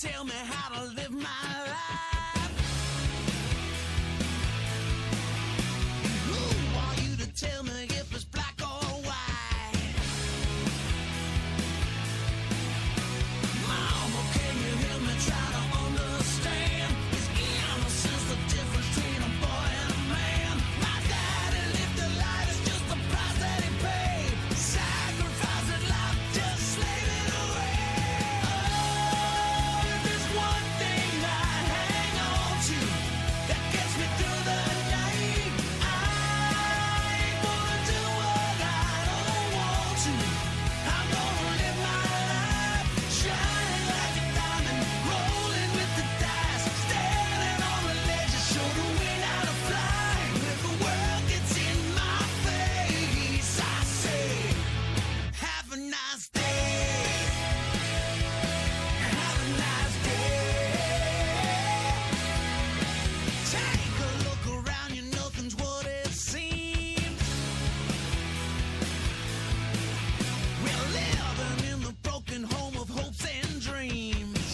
tell me how to live my life? Who are you to tell me if it's black or white? Mama, can you hear me try to understand? Is innocence the difference between a boy and a man? My daddy lived a life, it's just the price that he paid. Sacrifice his life, just slave it away. Oh, if there's one thing I hang on to that gets me through the night, I ain't gonna do what I don't want to. I'm gonna live my life shining like a diamond, rolling with the dice, standing on the ledge, show the wind how to fly. When the world gets in my face, I say, have a nice day. Have a nice day. Take a look around you, nothing's what it seems. We're living in the broken home of hopes and dreams.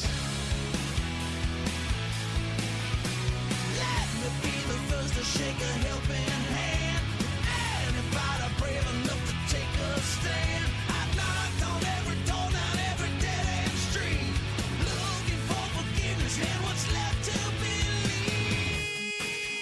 Let me be the first to shake a helping hand. Anybody brave enough to take a stand? I've knocked on every door, down every dead-end street, looking for forgiveness and what's left to believe.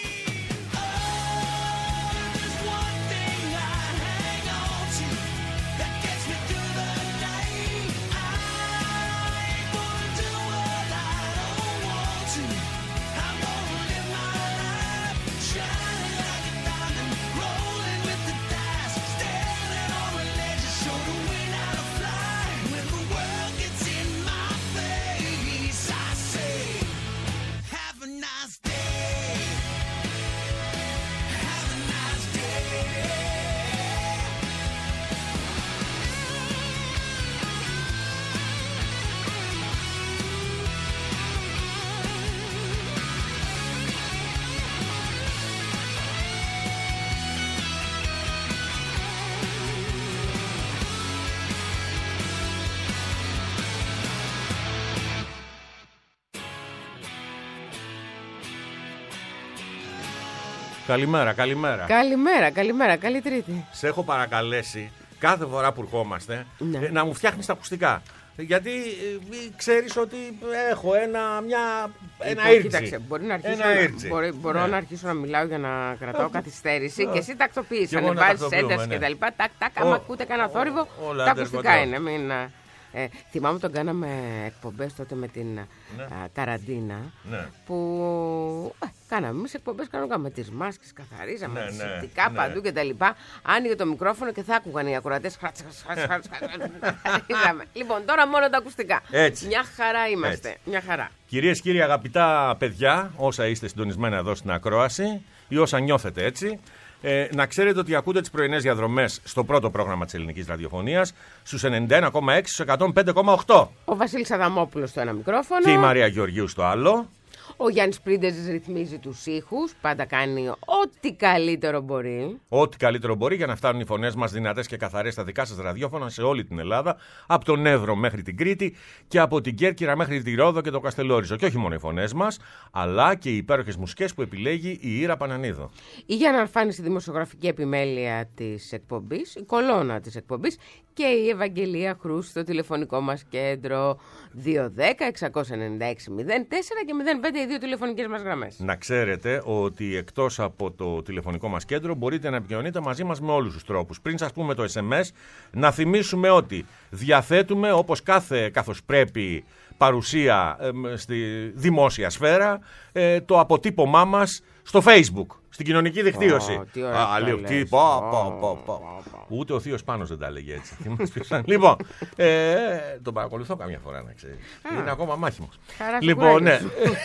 Oh, there's one thing I hang on to that gets me through the night. I ain't gonna do what I don't want to. I'm gonna live my life shining like a diamond, rolling with the dice, standing on the ledge, show the wind how to fly. When the world gets in my face, I say, have a nice day. Have a nice day. Καλημέρα, καλημέρα. Καλημέρα, καλή Τρίτη. Σε έχω παρακαλέσει κάθε φορά που ερχόμαστε Ναι. να μου φτιάχνεις τα ακουστικά. Γιατί ξέρεις ότι έχω ένα ήρτσι. Κοίταξε, μπορεί να αρχίσω, Ένα ήρτσι. μπορώ να αρχίσω να μιλάω για να κρατάω καθυστέρηση και εσύ τακτοποιείς. Και εγώ να Ανεβάζεις τακτοποιούμε, ένταση ναι. και τα λοιπά. Τάκ, άμα ακούτε κανένα θόρυβο, όλα τα under ακουστικά control. είναι. Θυμάμαι τον κάναμε εκπομπές τότε με την καραντίνα. Ναι. Που κάναμε εμείς εκπομπές κανονικά με τις μάσκες, καθαρίζαμε, Ναι, αντισηπτικά ναι. παντού κτλ. Άνοιγε το μικρόφωνο και θα άκουγαν οι ακροατές. Καθαρίζαμε. Λοιπόν, τώρα μόνο τα ακουστικά. Έτσι. Μια χαρά είμαστε. Έτσι. Μια χαρά. Κυρίες και κύριοι, αγαπητά παιδιά, όσα είστε συντονισμένα εδώ στην ακρόαση ή όσα νιώθετε έτσι, να ξέρετε ότι ακούτε τις πρωινές διαδρομές στο πρώτο πρόγραμμα της ελληνικής ραδιοφωνίας στους 91,6, στους 105,8. Ο Βασίλης Αδαμόπουλος στο ένα μικρόφωνο. Και η Μαρία Γεωργίου στο άλλο. Ο Γιάννης Πρίντεζης ρυθμίζει τους ήχους. Πάντα κάνει ό,τι καλύτερο μπορεί. Ό,τι καλύτερο μπορεί για να φτάνουν οι φωνές μας δυνατές και καθαρές στα δικά σας ραδιόφωνα σε όλη την Ελλάδα, από τον Εύρο μέχρι την Κρήτη και από την Κέρκυρα μέχρι τη Ρόδο και το Καστελόριζο. Και όχι μόνο οι φωνές μας, αλλά και οι υπέροχες μουσικές που επιλέγει η Ήρα Πανανίδο. Η Γιάννα Αρφάνη στη δημοσιογραφική επιμέλεια της εκπομπής, η κολόνα της εκπομπής, και η Ευαγγελία Χρούς στο τηλεφωνικό μας κέντρο 210-696-04 και 05 οι δύο τηλεφωνικές μας γραμμές. Να ξέρετε ότι εκτός από το τηλεφωνικό μας κέντρο μπορείτε να επικοινωνείτε μαζί μας με όλους τους τρόπους. Πριν σας πούμε το SMS, να θυμίσουμε ότι διαθέτουμε όπως καθώς πρέπει παρουσία στη δημόσια σφαίρα το αποτύπωμά μας στο Facebook, στην κοινωνική δικτύωση. Τι ωραία Ούτε ο θείος Πάνος δεν τα έλεγε έτσι. Λοιπόν, τον παρακολουθώ καμιά φορά, να ξέρεις. Είναι ακόμα μάχημος. Λοιπόν, ναι.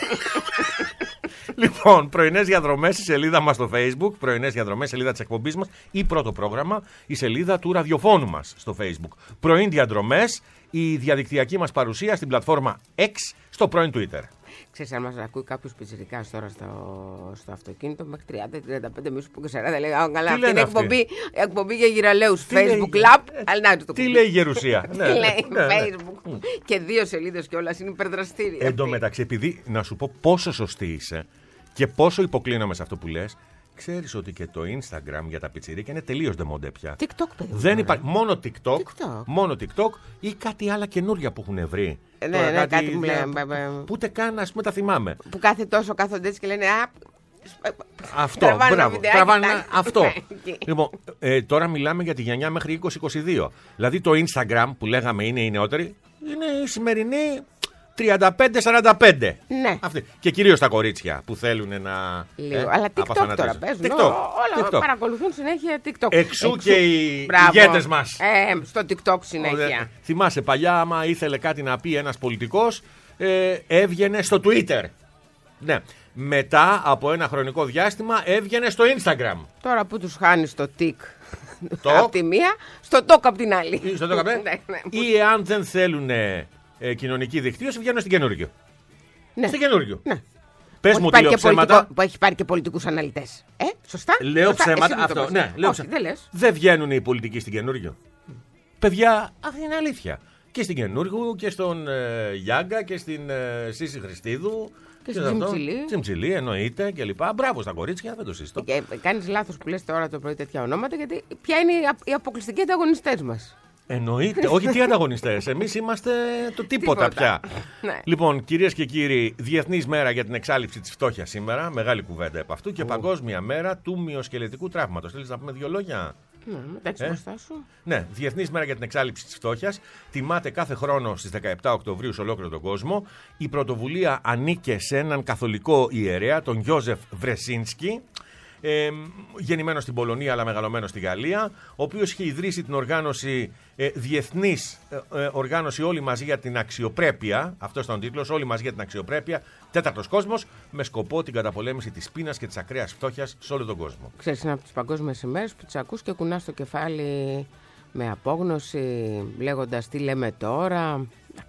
Λοιπόν, πρωινές διαδρομές, η σελίδα μας στο Facebook, πρωινές διαδρομές, σελίδα της εκπομπής μας, ή πρώτο πρόγραμμα, η σελίδα του ραδιοφώνου μας στο Facebook. Πρωιν διαδρομές, η διαδικτυακή μας παρουσία στην πλατφόρμα X, στο πρώην Twitter. Ξέρεις, αν μας ακούει κάποιος πιτσιρικάς τώρα στο αυτοκίνητο, μέχρι 30-35 μισού που 40 λέει, καλά, αυτή είναι εκπομπή για γυραλαίους. Facebook Lab, αλλά να το Τι λέει η Γερουσία. Τι λέει Facebook. Και 2 σελίδες κιόλας, είναι υπερδραστήρια. Εν τω μεταξύ, επειδή να σου πω πόσο σωστή είσαι και πόσο υποκλίνομαι σε αυτό που λες, ξέρεις ότι και το Instagram για τα πιτσιρίκια είναι τελείως ντεμοντέ πια. TikTok, παιδί. Δεν υπάρχει. Μόνο TikTok ή κάτι άλλα καινούργια που έχουν βρει. Ναι, κάτι που λέει. Που ούτε καν, ας πούμε, τα θυμάμαι. Που κάθε τόσο κάθονται έτσι και λένε Αυτό, μπράβο. Τραβάνε αυτό. Εκεί. Λοιπόν, τώρα μιλάμε για τη γενιά μέχρι 20-22. Δηλαδή το Instagram που λέγαμε είναι οι νεότεροι, είναι η σημερινή 35-45. Ναι. Αυτή. Και κυρίως τα κορίτσια που θέλουν να. Λίγο. Αλλά TikTok τώρα παίζουν. Όλα παρακολουθούν συνέχεια TikTok. Εξού και οι ηγέτες μας. Στο TikTok συνέχεια. Θυμάσαι παλιά, άμα ήθελε κάτι να πει ένας πολιτικός, έβγαινε στο Twitter. Ναι. Μετά από ένα χρονικό διάστημα έβγαινε στο Instagram. Τώρα που τους χάνει το TikTok από τη μία, στο TikTok από την άλλη. Στο TikTok, ή εάν δεν θέλουν κοινωνική δικτύωση, βγαίνουν στην καινούργιο. Ναι. Στην καινούργιο. Ναι. Πες μου ότι λέω ψέματα. Που έχει πάρει και πολιτικούς αναλυτές. Σωστά. Λέω σωστά. ψέματα. Αυτό. Ναι, λέω Όχι, δεν λες. Δεν βγαίνουν οι πολιτικοί στην καινούργιο. Παιδιά, αυτή είναι αλήθεια. Και στην καινούργιο και στον Γιάγκα και στην Σύση Χριστίδου. Και στην Τσιμψιλή, εννοείται και λοιπά. Μπράβο στα κορίτσια, δεν το συζητώ. Και κάνεις λάθος που λες τώρα το πρωί τέτοια ονόματα, γιατί ποια είναι οι αποκλειστικοί ανταγωνιστές μας. Εννοείται. Όχι, τι ανταγωνιστές. Εμείς είμαστε το τίποτα πια. Ναι. Λοιπόν, κυρίες και κύριοι, Διεθνής Μέρα για την Εξάλληψη της Φτώχειας σήμερα. Μεγάλη κουβέντα επ' αυτού. Και Παγκόσμια Μέρα του Μυοσκελετικού Τραύματος. Θέλεις να πούμε 2 λόγια? Ναι, μεταξύ μπροστά σου. Ναι, Διεθνής Μέρα για την Εξάλληψη της Φτώχειας τιμάται κάθε χρόνο στις 17 Οκτωβρίου σε ολόκληρο τον κόσμο. Η πρωτοβουλία ανήκε σε έναν καθολικό ιερέα, τον Γιώζεφ Βρεσίνσκι, γεννημένο στην Πολωνία αλλά μεγαλωμένο στη Γαλλία, ο οποίος είχε ιδρύσει την οργάνωση Διεθνής Οργάνωση Όλοι Μαζί για την Αξιοπρέπεια. Αυτός ήταν ο τίτλος, Όλοι Μαζί για την Αξιοπρέπεια, 4ος κόσμος, με σκοπό την καταπολέμηση της πείνας και της ακραίας φτώχειας σε όλο τον κόσμο. Ξέρεις, είναι από τις παγκόσμιες ημέρες που τις ακούς και κουνάς το κεφάλι με απόγνωση, λέγοντας τι λέμε τώρα.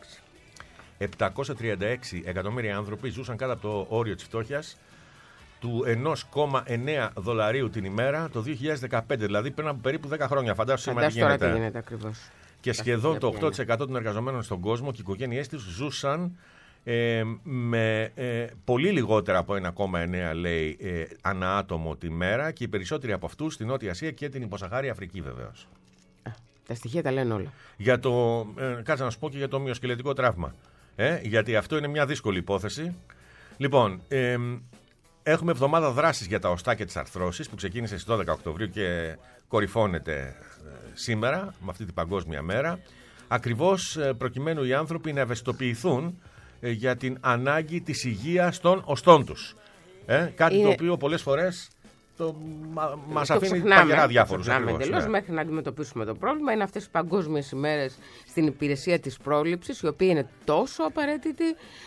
736 εκατομμύρια άνθρωποι ζούσαν κάτω από το όριο της φτώχειας του $1,9 την ημέρα το 2015, δηλαδή πριν από περίπου 10 χρόνια. Φαντάσου σήμερα τι γίνεται. Τώρα τι γίνεται ακριβώς. Και σχεδόν το 8% των εργαζομένων στον κόσμο και οι οικογένειές τους ζούσαν με πολύ λιγότερα από 1,9 λέει ανά άτομο τη μέρα, και οι περισσότεροι από αυτούς στην Νότια Ασία και την υποσαχάρια Αφρική βεβαίως. Τα στοιχεία τα λένε όλα. Για το, κάτσε να σου πω και για το μυοσκελετικό τραύμα. Γιατί αυτό είναι μια δύσκολη υπόθεση. Λοιπόν, έχουμε εβδομάδα δράσης για τα οστά και τις αρθρώσεις που ξεκίνησε στις 12 Οκτωβρίου και κορυφώνεται σήμερα με αυτή την παγκόσμια μέρα. Ακριβώς προκειμένου οι άνθρωποι να ευαισθητοποιηθούν για την ανάγκη της υγείας των οστών τους. Κάτι το οποίο πολλές φορές μας αφήνει παγερά διάφορους. Εντελώς, μέχρι να αντιμετωπίσουμε το πρόβλημα. Είναι αυτές οι παγκόσμιες ημέρες στην υπηρεσία της πρόληψης, η οποία είναι τόσο απαραίτητη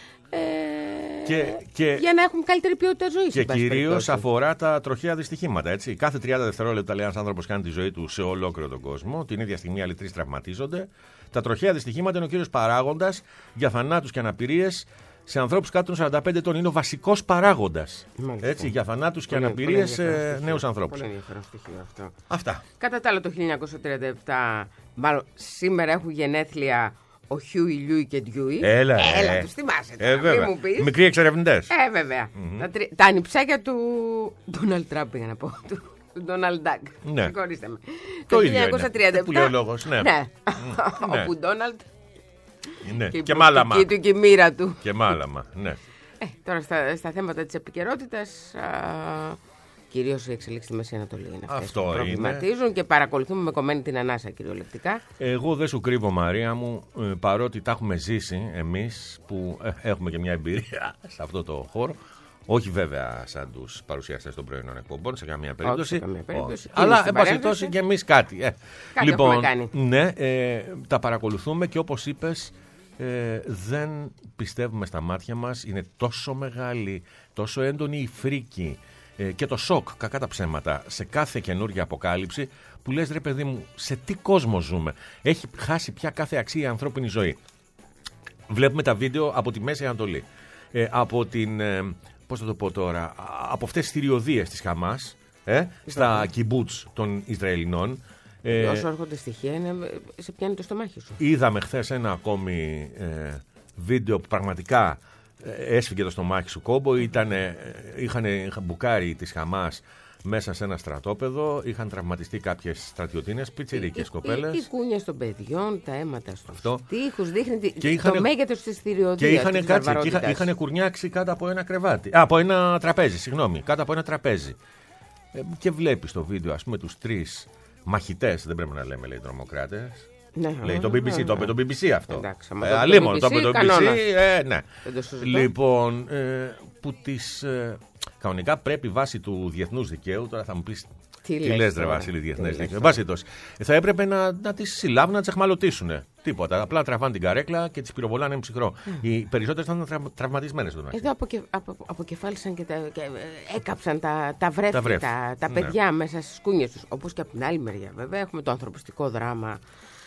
για να έχουν καλύτερη ποιότητα ζωής. Και κυρίως αφορά τα τροχαία δυστυχήματα. Έτσι. Κάθε 30 δευτερόλεπτα λέει ένας άνθρωπος κάνει τη ζωή του σε ολόκληρο τον κόσμο. Την ίδια στιγμή άλλοι 3 τραυματίζονται. Τα τροχαία δυστυχήματα είναι ο κύριος παράγοντας για θανάτους και αναπηρίες σε ανθρώπους κάτω των 45 ετών. Είναι ο βασικός παράγοντας. Έτσι, για θανάτους και αναπηρίες σε νέους ανθρώπους. Πολύ ενδιαφέρον στοιχείο αυτό. Αυτά. Κατά τα άλλα, το 1937, μάλλον σήμερα έχουν γενέθλια ο Χιούι, Λιούι και Ντιούι. Έλα, τους θυμάσαι τώρα, μην μου πεις. Μικροί εξερευνητές. Βέβαια. Τα ανιψάκια του Ντόναλντ Τραμπ, πήγα να πω. Του Ντόναλντ Ντάγκ. Ναι. Συγχωρήστε με. Το 1937. Που λέει ο λόγος, ναι. Όπου Ντόναλντ. Ναι. Και και μάλαμα. Και η μοίρα του. Και μάλαμα, ναι. Τώρα στα θέματα της επικαιρότητας, κυρίως η εξελίξη στη Μέση Ανατολή είναι αυτές που προβληματίζουν και παρακολουθούμε με κομμένη την ανάσα κυριολεκτικά. Εγώ δεν σου κρύβω, Μαρία μου, παρότι τα έχουμε ζήσει εμείς που έχουμε και μια εμπειρία σε αυτό το χώρο. Όχι βέβαια σαν τους παρουσιαστές των πρωινών εκπομπών, σε καμία περίπτωση. Αλλά εν πάση περιπτώσει και εμείς κάτι. Κάτι λοιπόν, έχουμε κάνει. Ναι, τα παρακολουθούμε και όπως είπες, δεν πιστεύουμε στα μάτια μας. Είναι τόσο μεγάλη, τόσο έντονη η φρίκη και το σοκ, κακά τα ψέματα, σε κάθε καινούργια αποκάλυψη που λες, ρε παιδί μου, σε τι κόσμο ζούμε. Έχει χάσει πια κάθε αξία η ανθρώπινη ζωή. Βλέπουμε τα βίντεο από τη Μέση Ανατολή. από την. Πώς θα το πω τώρα, από αυτές τις θηριωδίες της Χαμάς στα κιμπούτς των Ισραηλινών. Όσο έρχονται στοιχεία, σε πιάνει το στομάχι σου. Είδαμε χθες ένα ακόμη βίντεο που πραγματικά έσφυγε το στομάχι σου κόμπο. Είχαν μπουκάρει της Χαμάς μέσα σε ένα στρατόπεδο, είχαν τραυματιστεί κάποιες στρατιωτίνες, πιτσιρίκες κοπέλες. Οι κούνια των παιδιών, τα αίματα στους τοίχους, δείχνει το μέγεθος της θηριωδίας. Και είχαν κουρνιάξει κάτω από ένα κρεβάτι. Από ένα τραπέζι, κάτω από ένα τραπέζι. Και βλέπεις στο βίντεο, ας πούμε, τους 3 μαχητές, δεν πρέπει να λέμε, λέει, τρομοκράτες. Ναι, λέει το BBC, το είπε το BBC αυτό. Αλίμονο, το είπε το BBC. Ναι. Λοιπόν, που τις. Κανονικά πρέπει βάσει του διεθνούς δικαίου, τώρα θα μου πεις τι λες ρε Βασίλη, διεθνές δίκαιο. Θα έπρεπε να τις συλλάβουν, να τις εχμαλωτήσουν. Τίποτα. Απλά τραβάνε την καρέκλα και τις πυροβολάνε με ψυχρό. Οι περισσότερες ήταν τραυματισμένες. Εδώ αποκεφάλισαν και έκαψαν τα βρέφη, τα παιδιά μέσα στις κούνιες τους. Όπως και από την άλλη μεριά, βέβαια, έχουμε το ανθρωπιστικό δράμα.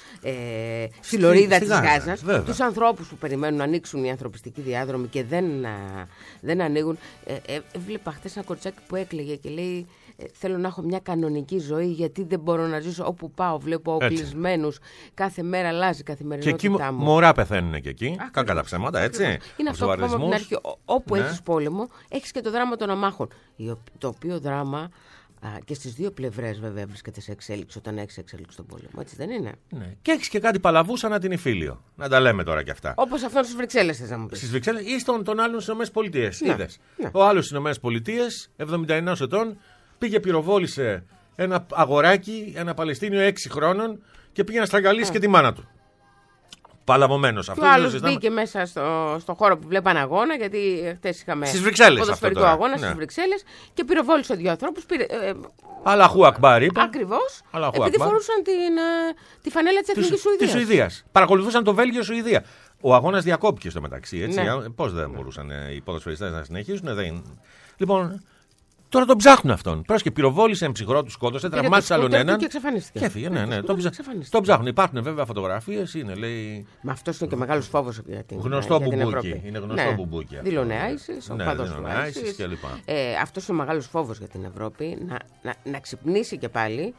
Στη λωρίδα της Γάζας, τους ανθρώπους που περιμένουν να ανοίξουν οι ανθρωπιστικοί διάδρομοι και δεν ανοίγουν. Βλέπα χτες ένα κοριτσάκι που έκλαιγε και λέει θέλω να έχω μια κανονική ζωή γιατί δεν μπορώ να ζήσω όπου πάω, βλέπω οπλισμένους, κάθε μέρα αλλάζει η καθημερινότητά μου. Και εκεί μωρά πεθαίνουν και εκεί, κακά τα ψέματα, έτσι. Είναι αυτό που είπαμε από την αρχή, όπου έχεις πόλεμο έχεις και το δράμα των αμάχων, το οποίο δράμα και στις δύο πλευρές βέβαια βρίσκεται σε εξέλιξη όταν έχεις εξέλιξη στον πόλεμο, έτσι δεν είναι? Ναι. Και έχεις και κάτι παλαβού σαν Αττινιφίλιο. Να τα λέμε τώρα κι αυτά. Όπως αυτόν στις Βρυξέλλες θες να μου πεις. Στις Βρυξέλλες ή τον άλλον στις ΗΠΑ. Ναι. Είδες. Ναι. Ο άλλος στις ΗΠΑ, 71 ετών, πήγε πυροβόλησε ένα αγοράκι, ένα Παλαιστίνιο 6 χρόνων και πήγε να στραγγαλίσει και τη μάνα του. Παλαβωμένος αυτό. Και ο άλλος μπήκε μέσα στο χώρο που βλέπαν αγώνα, γιατί χτες είχαμε ποδοσφαιρικό αγώνα στις Βρυξέλλες και πυροβόλησε 2 ανθρώπους. Αλλαχού Ακμπάρ, είπα. Ακριβώς. Επειδή φορούσαν τη φανέλα της Εθνικής Σουηδίας. Παρακολουθούσαν το Βέλγιο-Σουηδία. Ο αγώνας διακόπηκε στο μεταξύ. Έτσι. Ναι. Πώς δεν μπορούσαν οι ποδοσφαιριστές να συνεχίσουν. Λοιπόν. Τώρα τον ψάχνουν αυτόν. Πρόσεχε, πυροβόλησε ένα ψυχρό, του σκότωσε, τραυμάτισε άλλον έναν. Και εξαφανίστηκε. Και έφυγε, ναι. Τον ψάχνουν. Υπάρχουν βέβαια φωτογραφίες, είναι λέει. Μα αυτό είναι και μεγάλος φόβος για την γνωστό για την μπουμπούκι. Είναι γνωστό μπουμπούκι. Δήλωνε ISIS, ο παδός του ISIS κλπ. Αυτός είναι ο μεγάλος φόβος για την Ευρώπη. Να ξυπνήσει και πάλι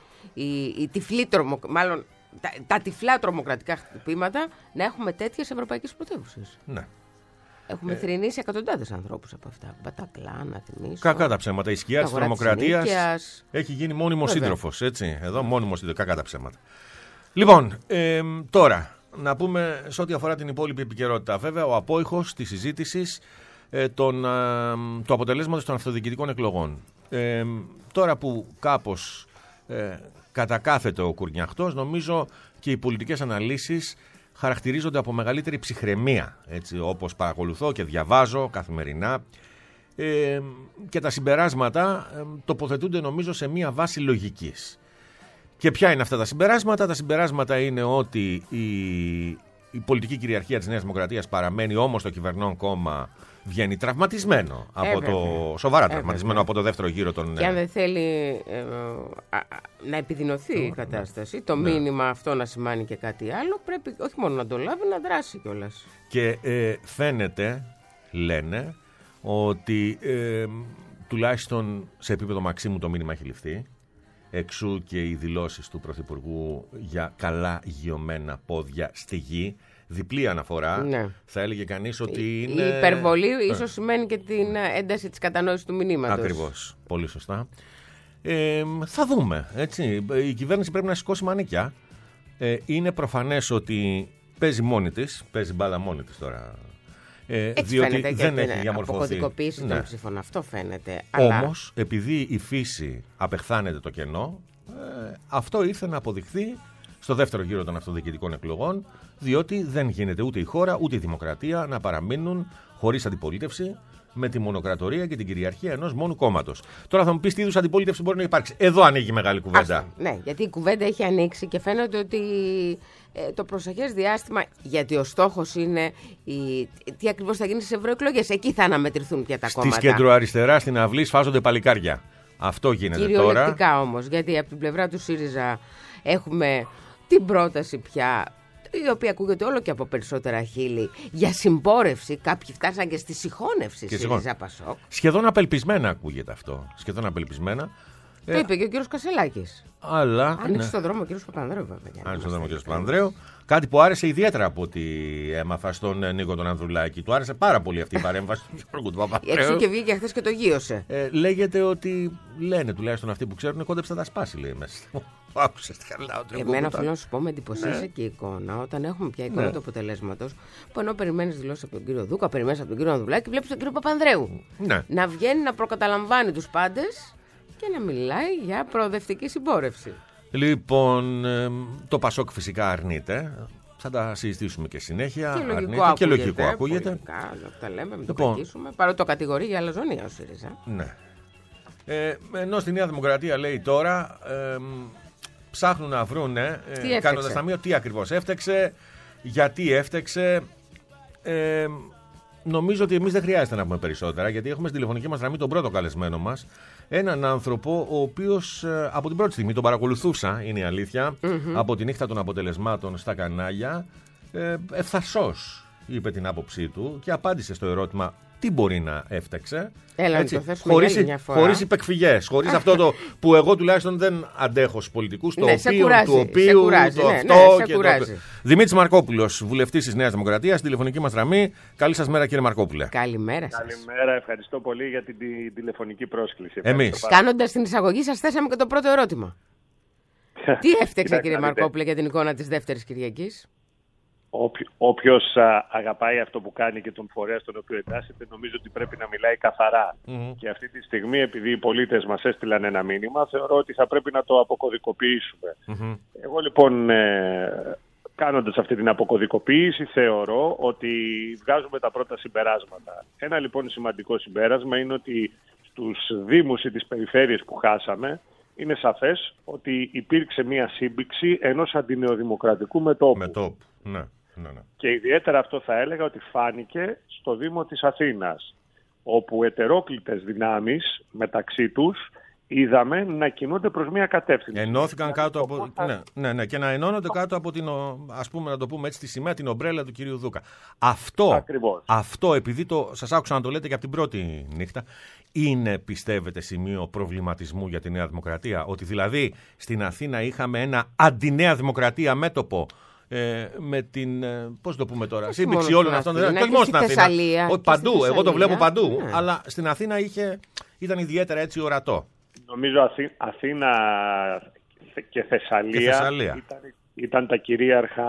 τα τυφλά τρομοκρατικά χτυπήματα, να έχουμε τέτοιες ευρωπαϊκές πρωτεύουσες. Ναι. Έχουμε θρηνήσει εκατοντάδες ανθρώπους από αυτά. Μπατακλά, να θυμίσω. Κακά τα ψέματα. Η σκιά της τρομοκρατίας έχει γίνει μόνιμος σύντροφος. Έτσι. Εδώ μόνιμος σύντροφος. Κακά τα ψέματα. Λοιπόν, τώρα να πούμε σε ό,τι αφορά την υπόλοιπη επικαιρότητα. Βέβαια, ο απόϊχος της συζήτησης του αποτελέσματος των αυτοδιοικητικών εκλογών. Τώρα που κάπως κατακάθεται ο κουρνιαχτός, νομίζω και οι πολιτικές αναλύσεις χαρακτηρίζονται από μεγαλύτερη ψυχραιμία, έτσι, όπως παρακολουθώ και διαβάζω καθημερινά, και τα συμπεράσματα τοποθετούνται νομίζω σε μία βάση λογικής. Και ποια είναι αυτά τα συμπεράσματα? Τα συμπεράσματα είναι ότι η πολιτική κυριαρχία της Νέας Δημοκρατίας παραμένει, όμως το κυβερνών κόμμα βγαίνει τραυματισμένο, σοβαρά τραυματισμένο από το δεύτερο γύρο των... Και αν δεν θέλει να επιδεινωθεί η κατάσταση, το μήνυμα αυτό να σημάνει και κάτι άλλο, πρέπει όχι μόνο να το λάβει, να δράσει κιόλας. Και φαίνεται, λένε, ότι τουλάχιστον σε επίπεδο Μαξίμου το μήνυμα έχει ληφθεί. Εξού και οι δηλώσεις του Πρωθυπουργού για καλά γιωμένα πόδια στη γη. Διπλή αναφορά. Ναι. Θα έλεγε κανείς ότι είναι... Η υπερβολή ίσως σημαίνει και την ένταση της κατανόησης του μηνύματος. Ακριβώς. Πολύ σωστά. Θα δούμε. Έτσι. Η κυβέρνηση πρέπει να σηκώσει μανίκια. Είναι προφανές ότι παίζει μόνη της. Παίζει μπάλα μόνη της τώρα. Διότι δεν έχει διαμορφωθεί. Αποκωδικοποίηση των ψήφων. Αυτό φαίνεται. Όμως, επειδή η φύση απεχθάνεται το κενό, αυτό ήρθε να αποδειχθεί στο δεύτερο γύρο των αυτοδιοικητικών εκλογών, διότι δεν γίνεται ούτε η χώρα ούτε η δημοκρατία να παραμείνουν χωρίς αντιπολίτευση, με τη μονοκρατορία και την κυριαρχία ενός μόνου κόμματος. Τώρα θα μου πεις τι είδους αντιπολίτευση μπορεί να υπάρξει. Εδώ ανοίγει μεγάλη κουβέντα. Ναι, γιατί η κουβέντα έχει ανοίξει και φαίνεται ότι το προσεχές διάστημα, γιατί ο στόχος είναι τι ακριβώς θα γίνει στις ευρωεκλογές. Εκεί θα αναμετρηθούν πια τα κόμματα. Στις κεντροαριστερά στην αυλή σφάζονται παλικάρια. Αυτό γίνεται τώρα. Κυριολεκτικά όμως, γιατί από την πλευρά του ΣΥΡΙΖΑ έχουμε την πρόταση πια η οποία ακούγεται όλο και από περισσότερα χείλη για συμπόρευση. Κάποιοι φτάσαν και στη συγχώνευση ΣΥΡΙΖΑ ΠΑΣΟΚ. Σχεδόν απελπισμένα ακούγεται αυτό. Σχεδόν απελπισμένα. Το είπε και ο κύριος Κασελάκης. Αλλά. Άνοιξε στον δρόμο ο κύριος Παπανδρέου, βέβαια. Άνοιξε στον δρόμο ο κύριος Παπανδρέου. Κάτι που άρεσε ιδιαίτερα από ό,τι έμαθα στον Νίκο τον Ανδρουλάκη. Του άρεσε πάρα πολύ αυτή η παρέμβαση του Γιώργου του Παπανδρέου. Έτσι και βγήκε χθες και το γείωσε. Λέγεται ότι. Λένε τουλάχιστον αυτοί που ξέρουν, κόντεψε να τα σπάσει, λέει μέσα. Άκουσε τη χαρλάω. Εμένα θέλω να σου πω, με εντυπωσίασε και η εικόνα, όταν έχουμε πια εικόνα του αποτελέσματος, που ενώ περιμένεις δηλώσεις από τον κύριο Δούκα, περιμένεις από τον κύριο Ανδρουλάκη, βλέπεις τον κύριο Παπανδρέου. Να βγαίνει να προκαταλαμβάνει τους πάντες και να μιλάει για προοδευτική συμπόρευση. Λοιπόν, το ΠΑΣΟΚ φυσικά αρνείται. Θα τα συζητήσουμε και συνέχεια. Και λογικό ακούγεται. Πολιτικά, τα λέμε, μην το κακίσουμε. Παρότι το κατηγορεί για αλαζονία ο ΣΥΡΙΖΑ. Ναι. Ενώ στη Νέα Δημοκρατία λέει τώρα ψάχνουν να βρούνε κάνοντας ταμείο τι ακριβώς έφτεξε, γιατί έφτεξε. Νομίζω ότι εμείς δεν χρειάζεται να πούμε περισσότερα, γιατί έχουμε στη τηλεφωνική μας γραμμή τον πρώτο καλεσμένο μας, έναν άνθρωπο ο οποίος από την πρώτη στιγμή τον παρακολουθούσα, είναι η αλήθεια, από τη νύχτα των αποτελεσμάτων στα κανάλια, ευθαρσός είπε την άποψή του και απάντησε στο ερώτημα τι μπορεί να έφταξε. Χωρίς υπεκφυγές, χωρίς αυτό το που εγώ τουλάχιστον δεν αντέχω στους πολιτικούς, το οποίο Δημήτρης Μαρκόπουλος, βουλευτής της Νέας Δημοκρατίας, στη τηλεφωνική μας γραμμή. Καλή σας μέρα, κύριε Μαρκόπουλε. Καλημέρα σας. Καλημέρα, ευχαριστώ πολύ για την τηλεφωνική πρόσκληση. Εμείς. Κάνοντας την εισαγωγή σας θέσαμε και το πρώτο ερώτημα. Τι έφταξε, κύριε Μαρκόπουλε, για την εικόνα της δεύτερης Κυριακής? Όποιος αγαπάει αυτό που κάνει και τον φορέα στον οποίο εντάσσεται, νομίζω ότι πρέπει να μιλάει καθαρά. Και αυτή τη στιγμή, επειδή οι πολίτες μας έστειλαν ένα μήνυμα, θεωρώ ότι θα πρέπει να το αποκωδικοποιήσουμε. Εγώ λοιπόν, κάνοντας αυτή την αποκωδικοποίηση, θεωρώ ότι βγάζουμε τα πρώτα συμπεράσματα. Ένα λοιπόν σημαντικό συμπέρασμα είναι ότι στους δήμους ή τις περιφέρειες που χάσαμε, είναι σαφές ότι υπήρξε μια σύμπηξη ενός αντινεοδημοκρατικού μετώπου. Ναι. Και ιδιαίτερα αυτό θα έλεγα ότι φάνηκε στο Δήμο της Αθήνας, όπου ετερόκλητες δυνάμεις μεταξύ τους είδαμε να κινούνται προς μια κατεύθυνση. Ενώθηκαν κάτω από. Ναι, και να ενώνονται κάτω από την, ας πούμε, να το πούμε έτσι, τη σημαία, την ομπρέλα του κυρίου Δούκα. Αυτό, επειδή σας άκουσα να το λέτε και από την πρώτη νύχτα, είναι, πιστεύετε, σημείο προβληματισμού για τη Νέα Δημοκρατία? Ότι δηλαδή στην Αθήνα είχαμε ένα αντινέα Δημοκρατία μέτωπο. Με την. Πώς το πούμε τώρα, σύμπηξη όλων αυτών. Και μόνο στην Αθήνα. Όχι παντού, εγώ το βλέπω παντού. Αλλά στην Αθήνα ήταν ιδιαίτερα έτσι ορατό. Νομίζω Αθήνα και Θεσσαλία. Ήταν τα κυρίαρχα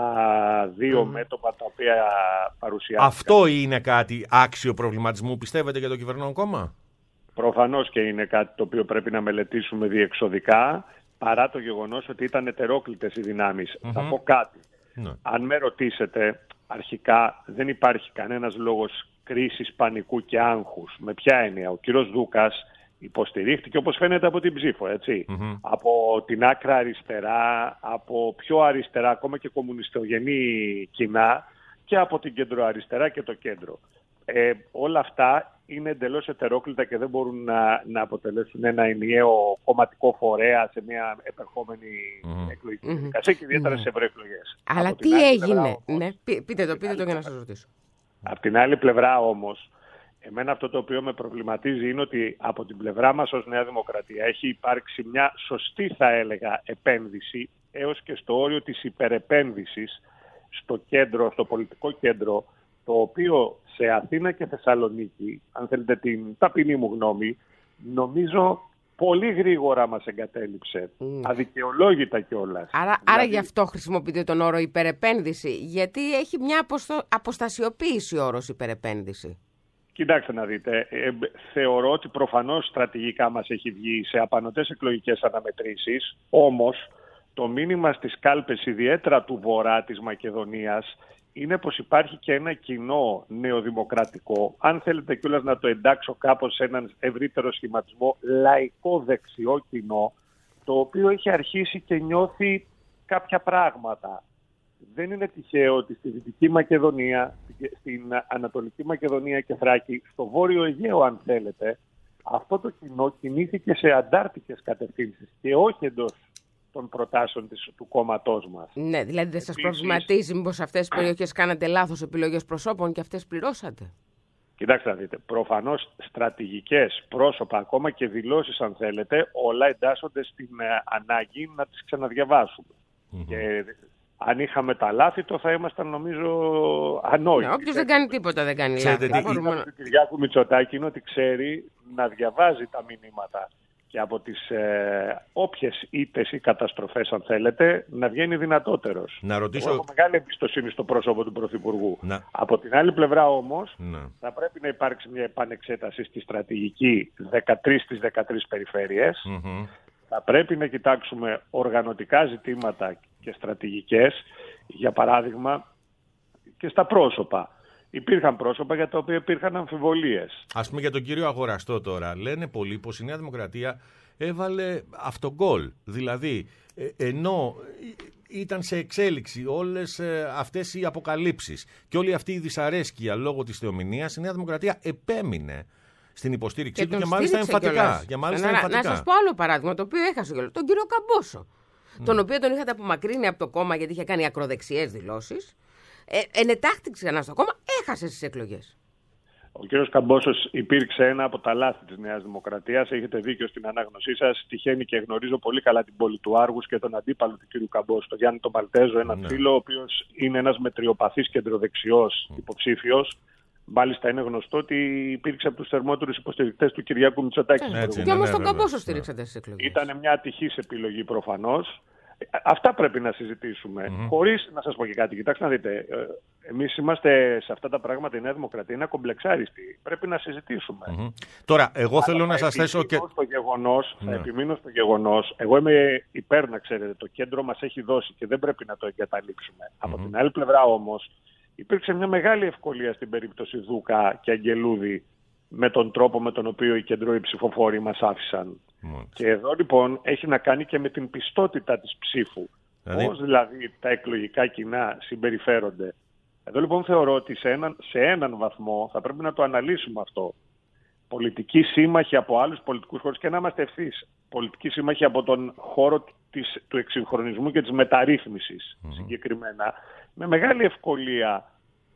δύο μέτωπα τα οποία παρουσιάστηκαν. Αυτό είναι κάτι άξιο προβληματισμού, πιστεύετε, για το κυβερνών κόμμα? Προφανώς και είναι κάτι το οποίο πρέπει να μελετήσουμε διεξοδικά, παρά το γεγονός ότι ήταν ετερόκλητες οι δυνάμεις. Θα πω κάτι. Αν με ρωτήσετε, αρχικά δεν υπάρχει κανένας λόγος κρίσης, πανικού και άγχους. Με ποια έννοια? Ο κύριος Δούκας υποστηρίχθηκε, όπως φαίνεται, από την ψήφο, έτσι. Από την άκρα αριστερά, από πιο αριστερά, ακόμα και κομμουνιστογενή κοινά, και από την κεντροαριστερά και το κέντρο. Όλα αυτά είναι εντελώς ετερόκλητα και δεν μπορούν να αποτελέσουν ένα ενιαίο κομματικό φορέα σε μια επερχόμενη εκλογική διαδικασία και ιδιαίτερα σε ευρωεκλογές. Αλλά τι έγινε? Πείτε το για να σας ρωτήσω. Από την άλλη πλευρά όμως, εμένα αυτό το οποίο με προβληματίζει είναι ότι από την πλευρά μας ως Νέα Δημοκρατία έχει υπάρξει μια σωστή, θα έλεγα, επένδυση έως και στο όριο της υπερεπένδυσης στο κέντρο, στο πολιτικό κέντρο, το οποίο σε Αθήνα και Θεσσαλονίκη, αν θέλετε την ταπεινή μου γνώμη, νομίζω πολύ γρήγορα μας εγκατέλειψε. Αδικαιολόγητα κιόλας. Άρα γι' αυτό χρησιμοποιείτε τον όρο υπερεπένδυση, γιατί έχει μια αποστασιοποίηση ο όρος υπερεπένδυση. Κοιτάξτε να δείτε, θεωρώ ότι προφανώς στρατηγικά μας έχει βγει σε απανωτές εκλογικές αναμετρήσεις, όμως το μήνυμα στις κάλπες, ιδιαίτερα του βορρά της Μακεδονίας, είναι πως υπάρχει και ένα κοινό νεοδημοκρατικό, αν θέλετε κιόλας να το εντάξω κάπως σε έναν ευρύτερο σχηματισμό, λαϊκό δεξιό κοινό, το οποίο έχει αρχίσει και νιώθει κάποια πράγματα. Δεν είναι τυχαίο ότι στη Δυτική Μακεδονία, στην Ανατολική Μακεδονία και Θράκη, στο Βόρειο Αιγαίο αν θέλετε, αυτό το κοινό κινήθηκε σε αντάρτικες κατευθύνσεις και όχι εντός των προτάσεων του κόμματός μας. Ναι, δηλαδή δεν σας προβληματίζει μήπως αυτές τις περιοχές κάνατε λάθος επιλογές προσώπων και αυτές πληρώσατε? Κοιτάξτε να δείτε, προφανώς στρατηγικές, πρόσωπα, ακόμα και δηλώσεις αν θέλετε, όλα εντάσσονται στην ανάγκη να τις ξαναδιαβάσουμε. Και αν είχαμε τα λάθη, το θα ήμασταν νομίζω ανόητοι. Ναι, όποιος δεν κάνει τίποτα δεν κάνει λάθη. Το του Κυριάκου Μητσοτάκη είναι ότι ξέρει να διαβάζει τα μηνύματα και από τις όποιες ήττες ή καταστροφές, αν θέλετε, να βγαίνει δυνατότερος. Να ρωτήσω... Εγώ έχω μεγάλη εμπιστοσύνη στο πρόσωπο του Πρωθυπουργού. Από την άλλη πλευρά όμως, θα πρέπει να υπάρξει μια επανεξέταση στη στρατηγική 13 στις 13 περιφέρειες. Θα πρέπει να κοιτάξουμε οργανωτικά ζητήματα και στρατηγικές, για παράδειγμα, και στα πρόσωπα. Υπήρχαν πρόσωπα για τα οποία υπήρχαν αμφιβολίες. Ας πούμε για τον κύριο Αγοραστό τώρα. Λένε πολλοί πως η Νέα Δημοκρατία έβαλε αυτογκόλ. Δηλαδή, ενώ ήταν σε εξέλιξη όλες αυτές οι αποκαλύψεις και όλη αυτή η δυσαρέσκεια λόγω της θεομηνίας, η Νέα Δημοκρατία επέμεινε στην υποστήριξή του και μάλιστα εμφατικά. Να σας πω άλλο παράδειγμα, το οποίο έχασε κιόλας. Τον κύριο Καμπόσο, τον οποίο τον είχατε απομακρύνει από το κόμμα γιατί είχε κάνει ακροδεξιές δηλώσεις. Ενετάχθη ξανά στο κόμμα, έχασε στις εκλογές. Ο κύριος Καμπόσος υπήρξε ένα από τα λάθη της Νέας Δημοκρατίας. Έχετε δίκιο στην ανάγνωσή σας. Τυχαίνει και γνωρίζω πολύ καλά την πόλη του Άργους και τον αντίπαλο του κύριου Καμπόσου, τον Γιάννη τον Παλτέζο, έναν φίλο, ο οποίος είναι ένας μετριοπαθής κεντροδεξιός υποψήφιος. Μάλιστα είναι γνωστό ότι υπήρξε από τους θερμότερους υποστηρικτές του Κυριάκου Μητσοτάκη. Και όμως τον Καμπόσο στήριξατε στις εκλογές. Ήταν μια ατυχής επιλογή προφανώς. Αυτά πρέπει να συζητήσουμε. Χωρίς να σας πω και κάτι. Κοιτάξτε να δείτε. Εμείς είμαστε σε αυτά τα πράγματα, η Νέα Δημοκρατία είναι ακομπλεξάριστη. Πρέπει να συζητήσουμε. Τώρα, εγώ θέλω να σας θέσω και... Θα επιμείνω στο γεγονός. Εγώ είμαι υπέρ, να ξέρετε. Το κέντρο μας έχει δώσει και δεν πρέπει να το εγκαταλείψουμε. Από την άλλη πλευρά όμως, υπήρξε μια μεγάλη ευκολία στην περίπτωση Δούκα και Αγγελούδη με τον τρόπο με τον οποίο οι κεντρώοι ψηφοφόροι μας άφησαν. Και εδώ λοιπόν έχει να κάνει και με την πιστότητα της ψήφου. Πώς δηλαδή τα εκλογικά κοινά συμπεριφέρονται. Εδώ λοιπόν θεωρώ ότι σε έναν βαθμό θα πρέπει να το αναλύσουμε αυτό. Πολιτικοί σύμμαχοι από άλλους πολιτικούς χώρους και να είμαστε ευθύς. Πολιτικοί σύμμαχοι από τον χώρο του εξυγχρονισμού και της μεταρρύθμισης συγκεκριμένα. Με μεγάλη ευκολία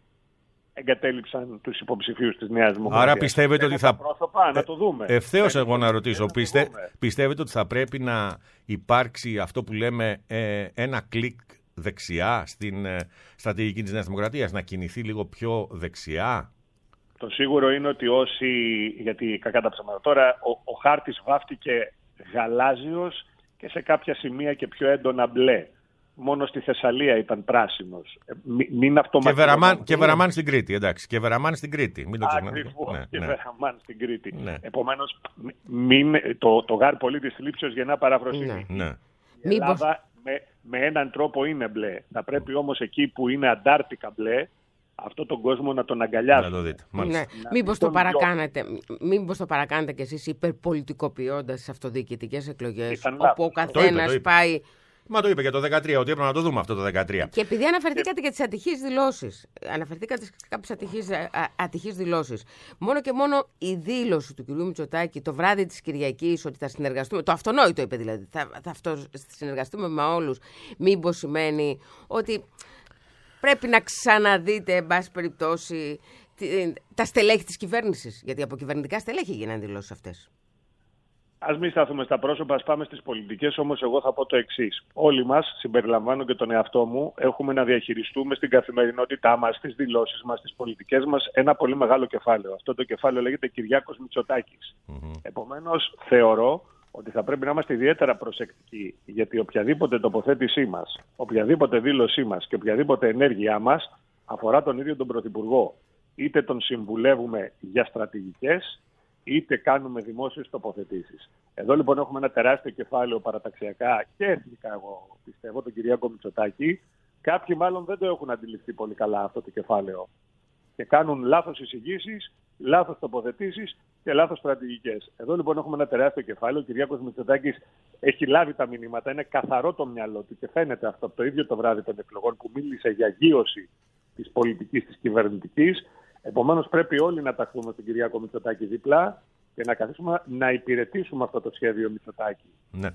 εγκατέλειψαν τους υποψηφίους της Νέας Δημοκρατίας. Άρα πιστεύετε ότι θα... πρόσωπα, να το δούμε. Ευθέως εγώ να ρωτήσω. Πιστεύετε ότι θα πρέπει να υπάρξει αυτό που λέμε ένα κλικ δεξιά στην στρατηγική της Νέας Δημοκρατίας, να κινηθεί λίγο πιο δεξιά? Το σίγουρο είναι ότι γιατί κακά τα ψέματα τώρα, ο χάρτης βάφτηκε γαλάζιος και σε κάποια σημεία και πιο έντονα μπλε. Μόνο στη Θεσσαλία ήταν πράσινος. Μην αυτοματοποιήσουμε. Και Βεραμάν στην Κρήτη, εντάξει. Και Βεραμάν στην Κρήτη. Ακριβώς, και Βεραμάν στην Κρήτη. Επομένως, το γάρ πολίτης θλίψεως γεννά παραφροσύνη. Η Ελλάδα με έναν τρόπο είναι μπλε. Θα πρέπει όμως εκεί που είναι αντάρτικα μπλε, αυτόν τον κόσμο να τον αγκαλιάσουμε. Να το δείτε. Μήπως το παρακάνετε κι εσείς υπερπολιτικοποιώντας τις αυτοδιοικητικές εκλογές, όπου ο καθένας πάει... Μα το είπε και το 2013, ότι έπρεπε να το δούμε αυτό το 2013. Και επειδή αναφερθήκατε και τις ατυχείς δηλώσεις, αναφερθήκατε σε κάποιες ατυχείς δηλώσεις, μόνο και μόνο η δήλωση του κ. Μητσοτάκη το βράδυ της Κυριακής ότι θα συνεργαστούμε, το αυτονόητο είπε δηλαδή, θα συνεργαστούμε με όλους, μήπως σημαίνει ότι πρέπει να ξαναδείτε, εν πάση περιπτώσει, τα στελέχη της κυβέρνησης, γιατί από κυβερνητικά στελέχη γίνανε δηλώσεις αυτές. Ας μην σταθούμε στα πρόσωπα, ας πάμε στις πολιτικές, όμως εγώ θα πω το εξής. Όλοι μας, συμπεριλαμβάνω και τον εαυτό μου, έχουμε να διαχειριστούμε στην καθημερινότητά μας, στις δηλώσεις μας, στις πολιτικές μας, ένα πολύ μεγάλο κεφάλαιο. Αυτό το κεφάλαιο λέγεται Κυριάκος Μητσοτάκης. Επομένως, θεωρώ ότι θα πρέπει να είμαστε ιδιαίτερα προσεκτικοί, γιατί οποιαδήποτε τοποθέτησή μας, οποιαδήποτε δήλωσή μας και οποιαδήποτε ενέργειά μας αφορά τον ίδιο τον Πρωθυπουργό. Είτε τον συμβουλεύουμε για στρατηγικές, είτε κάνουμε δημόσιες τοποθετήσεις. Εδώ λοιπόν έχουμε ένα τεράστιο κεφάλαιο παραταξιακά και εθνικά, εγώ πιστεύω, τον Κυριάκο Μητσοτάκη. Κάποιοι μάλλον δεν το έχουν αντιληφθεί πολύ καλά αυτό το κεφάλαιο και κάνουν λάθος εισηγήσεις, λάθος τοποθετήσεις και λάθος στρατηγικές. Εδώ λοιπόν έχουμε ένα τεράστιο κεφάλαιο. Ο Κυριάκος Μητσοτάκης έχει λάβει τα μηνύματα, είναι καθαρό το μυαλό του και φαίνεται αυτό από το ίδιο το βράδυ των εκλογών που μίλησε για γείωση της πολιτικής, της κυβερνητικής. Επομένως πρέπει όλοι να ταχθούμε στον Κυριάκο Μητσοτάκη δίπλα και να καθίσουμε να υπηρετήσουμε αυτό το σχέδιο Μητσοτάκη. Ναι.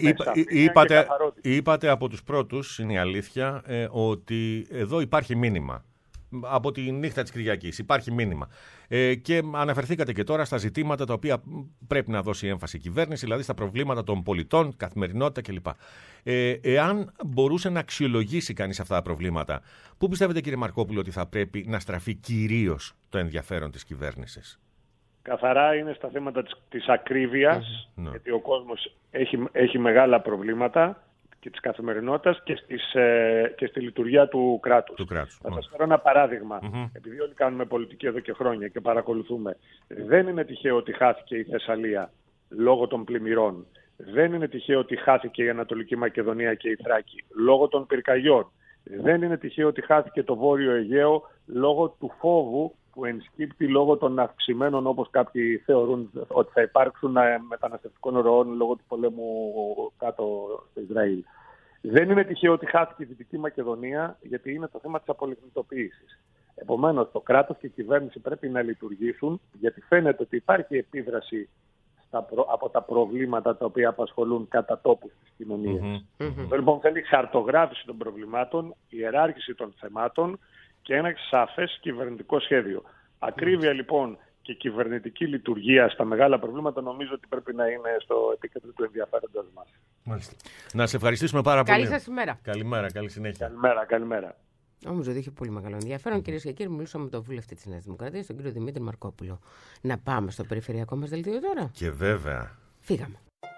Είπατε από τους πρώτους, είναι η αλήθεια, ότι εδώ υπάρχει μήνυμα. Από τη νύχτα της Κυριακής υπάρχει μήνυμα. Και αναφερθήκατε και τώρα στα ζητήματα τα οποία πρέπει να δώσει έμφαση η κυβέρνηση, δηλαδή στα προβλήματα των πολιτών, καθημερινότητα κλπ. Εάν μπορούσε να αξιολογήσει κανείς αυτά τα προβλήματα, πού πιστεύετε, κύριε Μαρκόπουλο, ότι θα πρέπει να στραφεί κυρίως το ενδιαφέρον της κυβέρνησης? Καθαρά είναι στα θέματα της ακρίβειας, γιατί ο κόσμος έχει μεγάλα προβλήματα και της καθημερινότητας και στη λειτουργία του κράτους. Θα σας φέρω ένα παράδειγμα. Επειδή όλοι κάνουμε πολιτική εδώ και χρόνια και παρακολουθούμε, δεν είναι τυχαίο ότι χάθηκε η Θεσσαλία λόγω των πλημμυρών. Δεν είναι τυχαίο ότι χάθηκε η Ανατολική Μακεδονία και η Θράκη λόγω των πυρκαγιών. Δεν είναι τυχαίο ότι χάθηκε το Βόρειο Αιγαίο λόγω του φόβου που ενσκύπτει λόγω των αυξημένων, όπως κάποιοι θεωρούν ότι θα υπάρξουν, μεταναστευτικών ροών λόγω του πολέμου κάτω στο Ισραήλ. Δεν είναι τυχαίο ότι χάθηκε η Δυτική Μακεδονία, γιατί είναι το θέμα της απολιγνητοποίησης. Επομένως, το κράτος και η κυβέρνηση πρέπει να λειτουργήσουν, γιατί φαίνεται ότι υπάρχει επίδραση από τα προβλήματα τα οποία απασχολούν κατά τόπου στις κοινωνίες. Λοιπόν, θέλει χαρτογράφηση των προβλημάτων, ιεράρχηση των θεμάτων και ένα σαφές κυβερνητικό σχέδιο. Ακρίβεια λοιπόν και κυβερνητική λειτουργία στα μεγάλα προβλήματα νομίζω ότι πρέπει να είναι στο επίκεντρο του ενδιαφέροντος μας. Μάλιστα. Να σε ευχαριστήσουμε πάρα πολύ. Καλή σας ημέρα. Καλημέρα, καλή συνέχεια. Καλημέρα. Νομίζω ότι είχε πολύ μεγάλο ενδιαφέρον. Κυρίες και κύριοι, μιλήσαμε με τον βουλευτή της Νέας Δημοκρατίας, τον κύριο Δημήτρη Μαρκόπουλο. Να πάμε στο περιφερειακό μας δελτίο τώρα. Και βέβαια. Φύγαμε.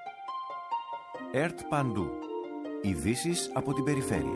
ΕΡΤ Παντού. Ειδήσεις από την περιφέρεια.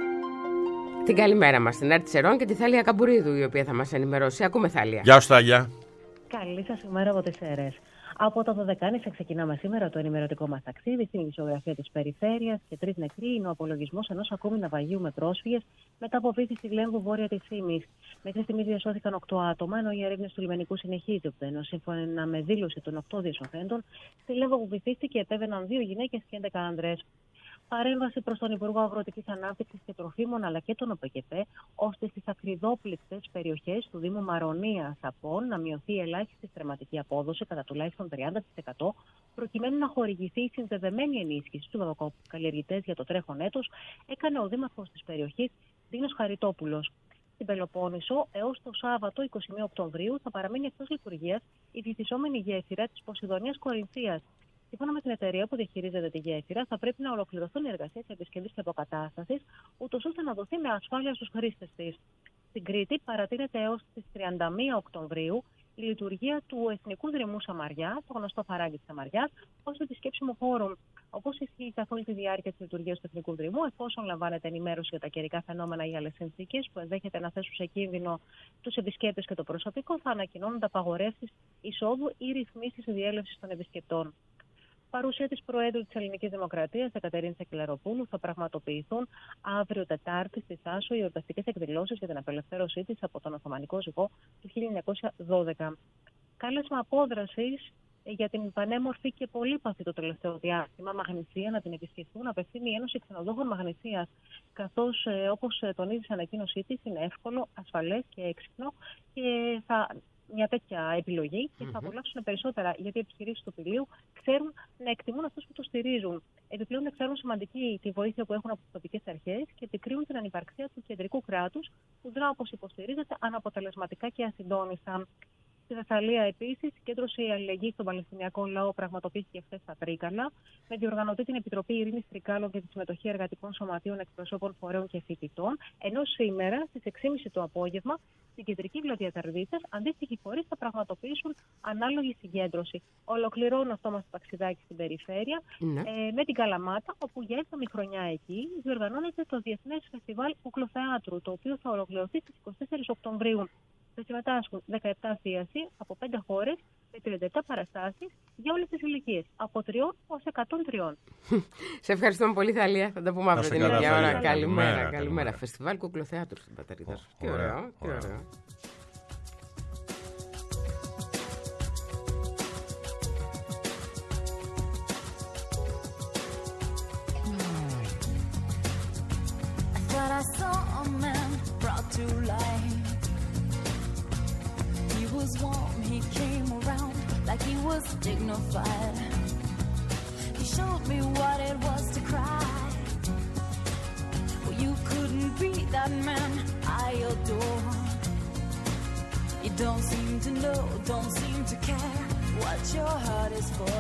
Την καλημέρα μας στην ΕΡΤ Σερών και τη Θάλια Καμπουρίδου, η οποία θα μας ενημερώσει. Ακούμε, Θάλια. Γεια σου, Θάλια. Καλή σας ημέρα από τις ΣΕΡΕΣ. Από τα Δωδεκάνησα ξεκινάμε σήμερα το ενημερωτικό μας ταξίδι στην ισογραφία της περιφέρειας και 3 νεκροί είναι ο απολογισμός ενός ακόμη ναυαγίου με πρόσφυγες μετά από βύθιση Λέμβου βόρεια της Ήμης. Μέχρι στιγμής διασώθηκαν 8 άτομα, ενώ οι ερεύνες του λιμενικού συνεχίζονται. Ενώ σύμφωνα με δήλωση των 8 διασωθέντων, στη Λέμβο που βυθίστηκε επέβαιναν 2 γυναίκες και 11 άνδρες. Παρέμβαση προς τον Υπουργό Αγροτικής Ανάπτυξης και Τροφίμων αλλά και τον ΟΠΕΚΕΠΕ, ώστε στις ακριδόπληκτες περιοχές του Δήμου Μαρονία Σαπών να μειωθεί η ελάχιστη στρεματική απόδοση κατά τουλάχιστον 30%, προκειμένου να χορηγηθεί η συνδεδεμένη ενίσχυση στους δαδοκαλλιεργητές για το τρέχον έτος, έκανε ο Δήμαρχος της περιοχής, Δίνος Χαριτόπουλος. Στην Πελοπόννησο, έως το Σάββατο 21 Οκτωβρίου, θα παραμείνει εκτός λειτουργίας η βυθισόμενη γέφυρα της Ποσειδονίας Κορινθίας. Σύμφωνα με την εταιρεία που διαχειρίζεται τη γέφυρα, θα πρέπει να ολοκληρωθούν οι εργασίες επισκευής και αποκατάστασης, ούτως ώστε να δοθεί με ασφάλεια στους χρήστες της. Στην Κρήτη παρατείνεται έως τις 31 Οκτωβρίου η λειτουργία του Εθνικού Δρυμού Σαμαριά, το γνωστό φαράγγι της Σαμαριάς, ως επισκέψιμο χώρο. Όπως ισχύει καθ' όλη τη διάρκεια της λειτουργίας του Εθνικού Δρυμού, εφόσον λαμβάνεται ενημέρωση για τα καιρικά φαινόμενα ή άλλες συνθήκες που ενδέχεται να θέσουν σε κίνδυνο τους επισκέπτες και το προσωπικό, θα ανακοινώνονται απαγορεύσεις εισόδου ή ρυθμίσεις διέλευσης των επισκεπτών. Παρουσία της Προέδρου της Ελληνικής Δημοκρατίας, Εκατερίνης Ακυλαροπούλου, θα πραγματοποιηθούν αύριο Τετάρτη στη Σάσο οι εορταστικές εκδηλώσεις για την απελευθέρωσή της από τον Οθωμανικό Ζυγό του 1912. Κάλεσμα απόδρασης για την πανέμορφη και πολύπαθη το τελευταίο διάστημα Μαγνησία να την επισκεφθούν απευθύνει η Ένωση Ξενοδόχων Μαγνησίας, καθώς όπως τονίζει στην ανακοίνωσή της είναι εύκολο, ασφαλές και έξυπνο και μια τέτοια επιλογή και θα απολαύσουν περισσότερα, γιατί οι επιχειρήσεις του πηλίου ξέρουν να εκτιμούν αυτούς που το στηρίζουν. Επιπλέον, ξέρουν σημαντική τη βοήθεια που έχουν από τις τοπικές αρχές και επικρίνουν την ανυπαρξία του κεντρικού κράτους, που δρά όπως υποστηρίζεται αναποτελεσματικά και ασυντόνιστα. Στη Θεσσαλία, επίσης, η Κέντρωση Αλληλεγγύης στον Παλαιστινιακό Λαό πραγματοποιήθηκε χθες στα Τρίκαλα, με διοργανωτή την Επιτροπή Ειρήνης Τρικάλων και τη συμμετοχή εργατικών σωματείων, εκπροσώπων φορέων και φοιτητών, ενώ σήμερα στις 6.30 το απόγευμα στην κεντρική Γλωτία Ταρδίτσας αντίστοιχοι φορείς θα πραγματοποιήσουν ανάλογη συγκέντρωση. Ολοκληρώνω αυτό μας το ταξιδάκι στην περιφέρεια με την Καλαμάτα, όπου για 7η χρονιά εκεί διοργανώνεται το Διεθνές Φεστιβάλ Κουκλοθεάτρου, το οποίο θα ολοκληρωθεί στις 24 Οκτωβρίου. Θα συμμετάσχουν 17 θίασοι από 5 χώρες με 37 παραστάσεις για όλες τις ηλικίες, από 3 ως 103. Σε ευχαριστούμε πολύ, Θαλία. Θα τα πούμε αύριο την ίδια ώρα. Καλημέρα. Καλημέρα. Φεστιβάλ Κουκλοθεάτρου στην πατερίδα σου. Τι ωραίο, τι ωραίο. Warm, he came around like he was dignified. He showed me what it was to cry. Well, you couldn't be that man I adore. You don't seem to know, don't seem to care what your heart is for.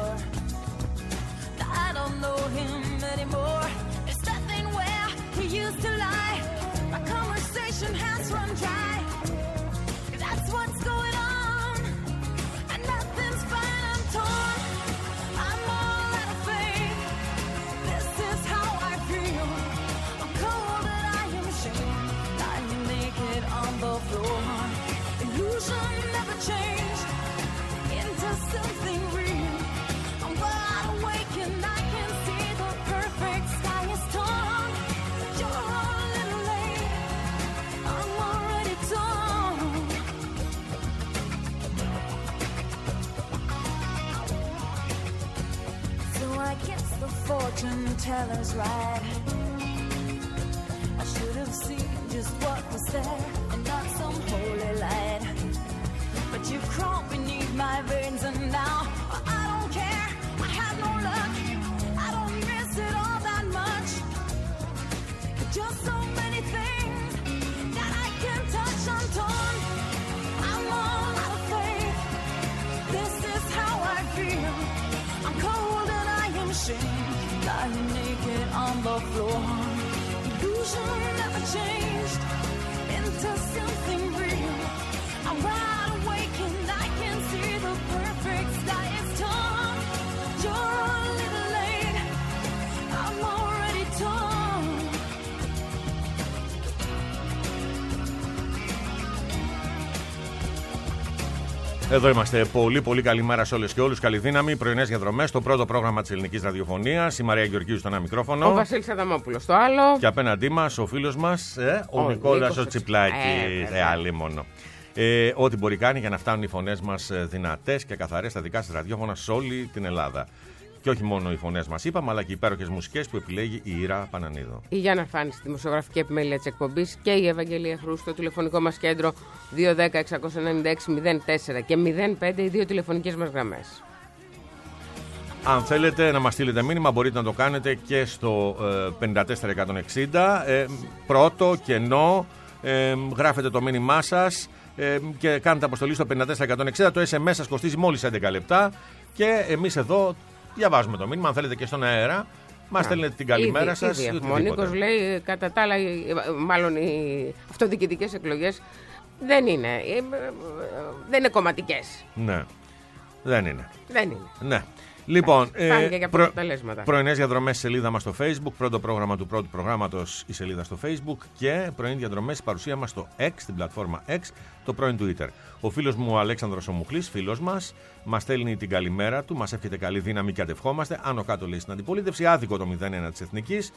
I don't know him anymore. There's nothing where he used to lie. My conversation has run dry. That's what's going on, and nothing's fine. I'm torn. I'm all out of faith. This is how I feel. I'm cold and I am ashamed. Lying naked on the floor. Illusion never changed into something real. I'm wide awake and I can see the perfect sky is torn. You're a little late. I'm already torn. So I guess the fortune teller's right. I should have seen just what was there and not some holy light. But you crawl beneath my veins and now I don't care. I have no luck. I don't miss it all that much. Just so many things that I can touch. I'm torn. I'm all out of faith. This is how I feel. I'm cold and I am ashamed. Lying naked on the floor. Illusion never changed into something real. I'm wide awake and I can see the perfect sky is torn. You're a little late. I'm already torn. Εδώ είμαστε. Πολύ πολύ καλημέρα σε όλες και όλους. Καλή δύναμη. Πρωινές διαδρομές. Το πρώτο πρόγραμμα της ελληνικής ραδιοφωνίας. Η Μαρία Γεωργίου στο ένα μικρόφωνο. Ο Βασίλης Αδαμόπουλος στο άλλο. Και απέναντί μας ο φίλος μας, ο Νικόλας ο Τσιπλάκης. Άλλη μόνο. Ό,τι μπορεί κάνει για να φτάνουν οι φωνές μας δυνατές και καθαρές στα δικά σας ραδιόφωνα σε όλη την Ελλάδα. Και όχι μόνο οι φωνές μας είπαμε, αλλά και οι υπέροχες μουσικές που επιλέγει η Ήρα Πανανίδου. Η Γιάννα Φάνη στη δημοσιογραφική επιμέλεια της εκπομπής και η Ευαγγελία Χρού στο τηλεφωνικό μας κέντρο 210-696-04 και 05 οι δύο τηλεφωνικές μας γραμμές. Αν θέλετε να μας στείλετε μήνυμα μπορείτε να το κάνετε και στο 54160. Πρώτο, κενό, γράφετε το μήνυμά σας και κάνετε αποστολή στο 54160. Το SMS σας κοστίζει μόλις 11 λεπτά και εμείς εδώ διαβάζουμε το μήνυμα. Αν θέλετε και στον αέρα, μας στέλνετε την καλημέρα σας. Ο Νίκος λέει, κατά τα άλλα, μάλλον οι αυτοδιοικητικές εκλογές δεν είναι κομματικές. Ναι, δεν είναι. Ναι. Λοιπόν, πρωινές διαδρομές σελίδα μας στο Facebook, πρώτο πρόγραμμα του πρώτου προγράμματος η σελίδα στο Facebook και πρωινές διαδρομές παρουσία μας στο X, την πλατφόρμα X, το πρώην Twitter. Ο φίλος μου ο Αλέξανδρος ο Μουχλής, φίλος μας στέλνει την καλημέρα του, μας εύχεται καλή δύναμη και αντευχόμαστε. Άνω κάτω λέει στην αντιπολίτευση, άδικο το 0-1 της Εθνικής.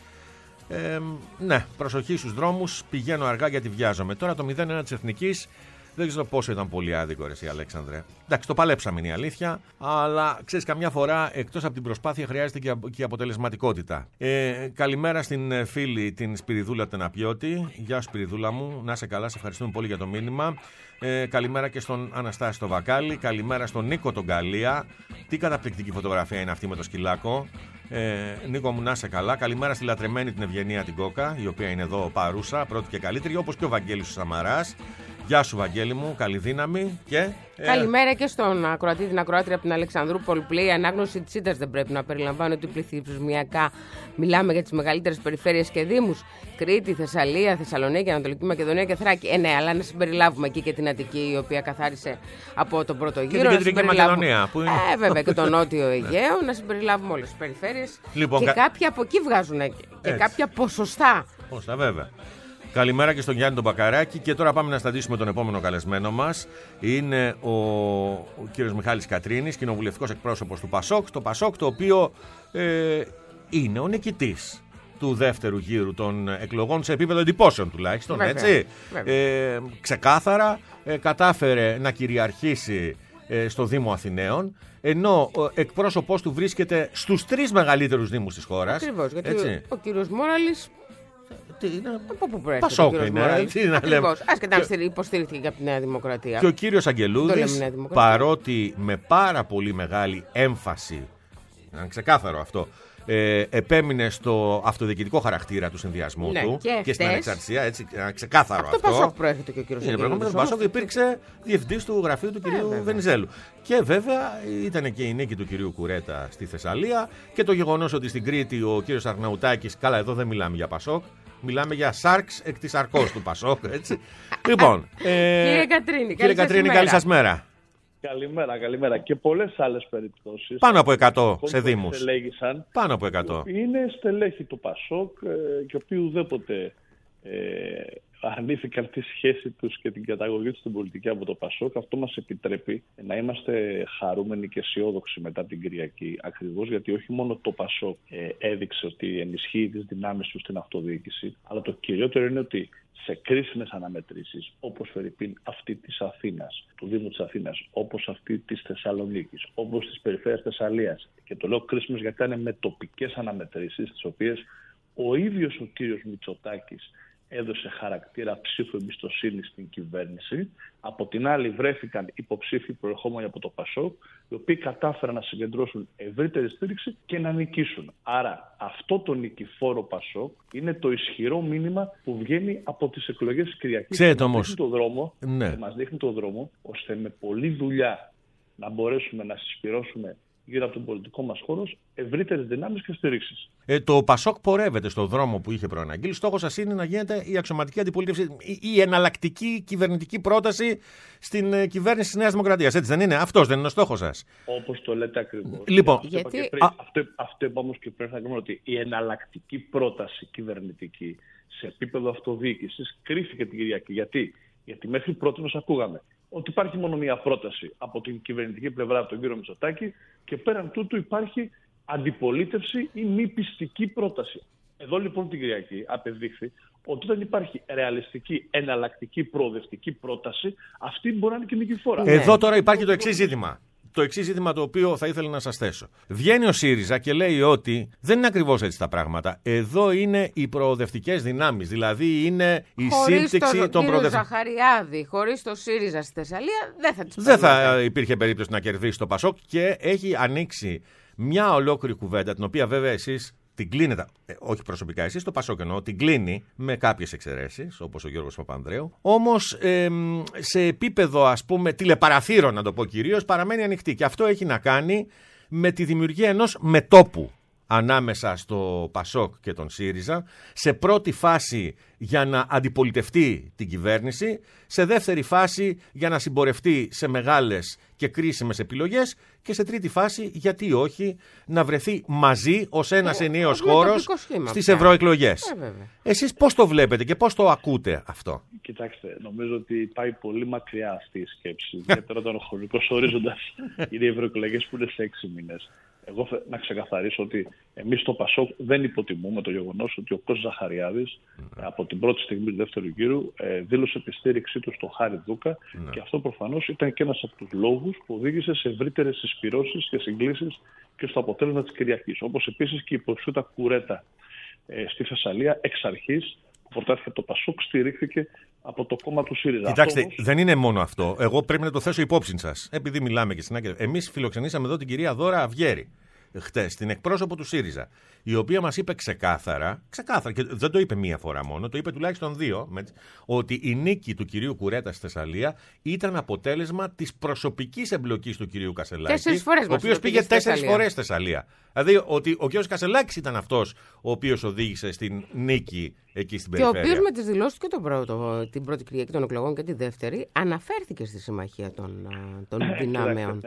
Ναι, προσοχή στους δρόμους, πηγαίνω αργά γιατί βιάζομαι. Τώρα το 0-1 της Εθνικής. Δεν ξέρω πόσο ήταν πολύ άδικο, ρε εσύ, Αλέξανδρε. Εντάξει, το παλέψαμε είναι η αλήθεια, αλλά ξέρεις, καμιά φορά εκτός από την προσπάθεια χρειάζεται και η αποτελεσματικότητα. Καλημέρα στην φίλη την Σπυριδούλα Τεναπιώτη. Γεια σου, Σπυριδούλα μου, να είσαι καλά, σε ευχαριστούμε πολύ για το μήνυμα. Καλημέρα και στον Αναστάση το Βακάλι. Καλημέρα στον Νίκο τον Καλία. Τι καταπληκτική φωτογραφία είναι αυτή με το σκυλάκο. Νίκο μου, να είσαι καλά. Καλημέρα στη λατρεμένη την Ευγενία την Κόκα, η οποία είναι εδώ παρούσα, πρώτη και καλύτερη, όπως και ο Βαγγέλης ο Σαμαράς. Γεια σου, Βαγγέλη μου, καλή δύναμη και. Καλημέρα και στον ακροατή, την ακροάτρια από την Αλεξανδρούπολη που λέει: η ανάγνωση της ήττας δεν πρέπει να περιλαμβάνει ότι πληθυσμιακά μιλάμε για τις μεγαλύτερες περιφέρειες και δήμους. Κρήτη, Θεσσαλία, Θεσσαλονίκη, Ανατολική Μακεδονία και Θράκη. Ναι, αλλά να συμπεριλάβουμε εκεί και την Αττική, η οποία καθάρισε από τον πρώτο γύρο. Και την Κεντρική Μακεδονία. Που είναι... βέβαια, και το Νότιο Αιγαίο. Να συμπεριλάβουμε όλες τις περιφέρειες. Λοιπόν, και κάποια από εκεί βγάζουν και κάποια ποσοστά. Ποσοστά, βέβαια. Καλημέρα και στον Γιάννη τον Μπακαράκη και τώρα πάμε να συναντήσουμε τον επόμενο καλεσμένο μας. Είναι ο κύριος Μιχάλης Κατρίνης, κοινοβουλευτικός εκπρόσωπος του ΠΑΣΟΚ. Το ΠΑΣΟΚ το οποίο είναι ο νικητής του δεύτερου γύρου των εκλογών σε επίπεδο εντυπώσεων τουλάχιστον, βέβαια, έτσι. Βέβαια. Ξεκάθαρα κατάφερε να κυριαρχήσει στο Δήμο Αθηναίων, ενώ εκπρόσωπός του βρίσκεται στους 3 μεγαλύτερους δήμους της χώρας. Ακριβώς, γιατί ο κύριος Μόραλης Από πού προέρχεται Πασόκ ο κύριος είναι, Μοράλης? τι να λέμε. Ακριβώς. Άσχετα αν υποστηρίχθηκε και από τη Νέα Δημοκρατία. Και ο κύριος Το Αγγελούδης, λέμε Νέα Δημοκρατία. παρότι με πάρα πολύ μεγάλη έμφαση, είναι ξεκάθαρο αυτό, επέμεινε στο αυτοδιοικητικό χαρακτήρα του συνδυασμού Ναι, του και στην χτες, ανεξαρτησία, έτσι, ξεκάθαρο από το αυτό. Πασόκ προέρχεται και ο κύριος Είναι Αγγελούδης. προηγούμενο του Πασόκ, υπήρξε διευθυντής του γραφείου του κυρίου Βενιζέλου. Και βέβαια ήταν και η νίκη του κυρίου Κουρέτα στη Θεσσαλία και το γεγονός ότι στην Κρήτη ο κύριος Αρναουτάκης, καλά εδώ δεν μιλάμε για Πασόκ, μιλάμε για Σάρξ εκ της αρκός του Πασόκ, έτσι. Λοιπόν, Κύριε Κατρίνη, καλή σας μέρα. Καλημέρα. Και πολλές άλλες περιπτώσεις. Πάνω από 100 σε δήμους. Πάνω από 100. Είναι στελέχη του Πασόκ και οποίοι ουδέποτε αρνήθηκαν τη σχέση τους και την καταγωγή τους στην πολιτική από το Πασόκ. Αυτό μας επιτρέπει να είμαστε χαρούμενοι και αισιόδοξοι μετά την Κυριακή. Ακριβώς γιατί όχι μόνο το Πασόκ έδειξε ότι ενισχύει τις δυνάμεις του στην αυτοδιοίκηση, αλλά το κυριότερο είναι ότι σε κρίσιμες αναμετρήσεις, όπως φερειπίν αυτή της Αθήνας, του Δήμου της Αθήνας, όπως αυτή της Θεσσαλονίκης, όπως της περιφέρειας Θεσσαλίας, και το λέω κρίσιμες γιατί ήταν με τοπικές αναμετρήσεις, τις οποίες ο ίδιος ο κύριος Μητσοτάκης έδωσε χαρακτήρα ψήφου εμπιστοσύνη στην κυβέρνηση. Από την άλλη βρέθηκαν υποψήφοι προερχόμενοι από το Πασόκ, οι οποίοι κατάφεραν να συγκεντρώσουν ευρύτερη στήριξη και να νικήσουν. Άρα αυτό το νικηφόρο Πασόκ είναι το ισχυρό μήνυμα που βγαίνει από τις εκλογές της Κυριακής. Ξέρετε όμως, μας δείχνει το δρόμο, ώστε με πολλή δουλειά να μπορέσουμε να συσπυρώσουμε γύρω από τον πολιτικό μας χώρο ευρύτερες δυνάμεις και στηρίξεις. Το Πασόκ πορεύεται στον δρόμο που είχε προαναγγείλει. Στόχος σας είναι να γίνεται η αξιωματική αντιπολίτευση, η εναλλακτική κυβερνητική πρόταση στην κυβέρνηση της Νέας Δημοκρατίας. Έτσι δεν είναι? Αυτός δεν είναι ο στόχος σας? Όπως το λέτε ακριβώς. Λοιπόν, αυτό είπα όμως και πρέπει να πούμε ότι η εναλλακτική πρόταση κυβερνητική σε επίπεδο αυτοδιοίκησης κρίθηκε την Κυριακή. Γιατί μέχρι πρώτη μας ακούγαμε ότι υπάρχει μόνο μία πρόταση από την κυβερνητική πλευρά από τον κύριο Μητσοτάκη και πέραν τούτου υπάρχει αντιπολίτευση ή μη πιστική πρόταση. Εδώ λοιπόν την Κυριακή απεδείχθη ότι όταν υπάρχει ρεαλιστική, εναλλακτική, προοδευτική πρόταση, αυτή μπορεί να είναι και νικηφόρα. Εδώ τώρα υπάρχει το εξής ζήτημα. Το εξής ζήτημα το οποίο θα ήθελα να σας θέσω. Βγαίνει ο ΣΥΡΙΖΑ και λέει ότι δεν είναι ακριβώς έτσι τα πράγματα. Εδώ είναι οι προοδευτικές δυνάμεις. Δηλαδή είναι η σύμπτυξη των προοδευτικών. Χωρίς τον Ζαχαριάδη, χωρίς το ΣΥΡΙΖΑ στη Θεσσαλία, δεν θα υπήρχε περίπτωση να κερδίσει το Πασόκ και έχει ανοίξει μια ολόκληρη κουβέντα, την οποία βέβαια εσείς την κλείνετε, όχι προσωπικά εσείς, το Πασόκ εννοώ, την κλείνει με κάποιες εξαιρέσεις, όπως ο Γιώργος Παπανδρέου. Όμως σε επίπεδο, ας πούμε, τηλεπαραθύρων, να το πω κυρίως, παραμένει ανοιχτή. Και αυτό έχει να κάνει με τη δημιουργία ενός μετώπου ανάμεσα στο Πασόκ και τον ΣΥΡΙΖΑ, σε πρώτη φάση για να αντιπολιτευτεί την κυβέρνηση, σε δεύτερη φάση για να συμπορευτεί σε μεγάλες και κρίσιμες επιλογές και σε τρίτη φάση, γιατί όχι, να βρεθεί μαζί ως ένας ενιαίος χώρος στις ευρωεκλογές. Εσείς πώς το βλέπετε και πώς το ακούτε αυτό? Κοιτάξτε, νομίζω ότι πάει πολύ μακριά αυτή η σκέψη. Ιδιαίτερα όταν ο χρονικός ορίζοντας είναι οι ευρωεκλογές που είναι σε 6 μήνες. Εγώ να ξεκαθαρίσω ότι εμείς στο Πασόκ δεν υποτιμούμε το γεγονός ότι ο Κώστας Ζαχαριάδης από την πρώτη στιγμή του δεύτερου γύρου δήλωσε τη στήριξή του στο Χάρη Δούκα και αυτό προφανώς ήταν και ένας από τους λόγους που οδήγησε σε ευρύτερες συσπυρώσεις και συγκλήσεις και στο αποτέλεσμα της Κυριακής. Όπως επίσης και η υποψήφια Κουρέτα στη Θεσσαλία εξ αρχής που προτάθηκε από το Πασόκ στηρίχθηκε από το κόμμα του ΣΥΡΙΖΑ. Κοιτάξτε, δεν είναι μόνο αυτό. Εγώ πρέπει να το θέσω υπόψη σας. Επειδή μιλάμε και στην άκρη. Εμείς φιλοξενήσαμε εδώ την κυρία Δώρα Αυγέρη χτες, την εκπρόσωπο του ΣΥΡΙΖΑ, η οποία μας είπε ξεκάθαρα, και δεν το είπε μία φορά μόνο, το είπε τουλάχιστον 2, ότι η νίκη του κυρίου Κουρέτα στη Θεσσαλία ήταν αποτέλεσμα της προσωπικής εμπλοκής του κυρίου Κασελάκη, ο οποίος πήγε 4 φορές στη Θεσσαλία. Δηλαδή ότι ο κύριος Κασελάκης ήταν αυτός ο οποίος οδήγησε στην νίκη εκεί στην περιφέρεια. Και ο οποίος με τις δηλώσεις και την πρώτη Κυριακή των εκλογών και τη δεύτερη αναφέρθηκε στη συμμαχία των δυνάμεων.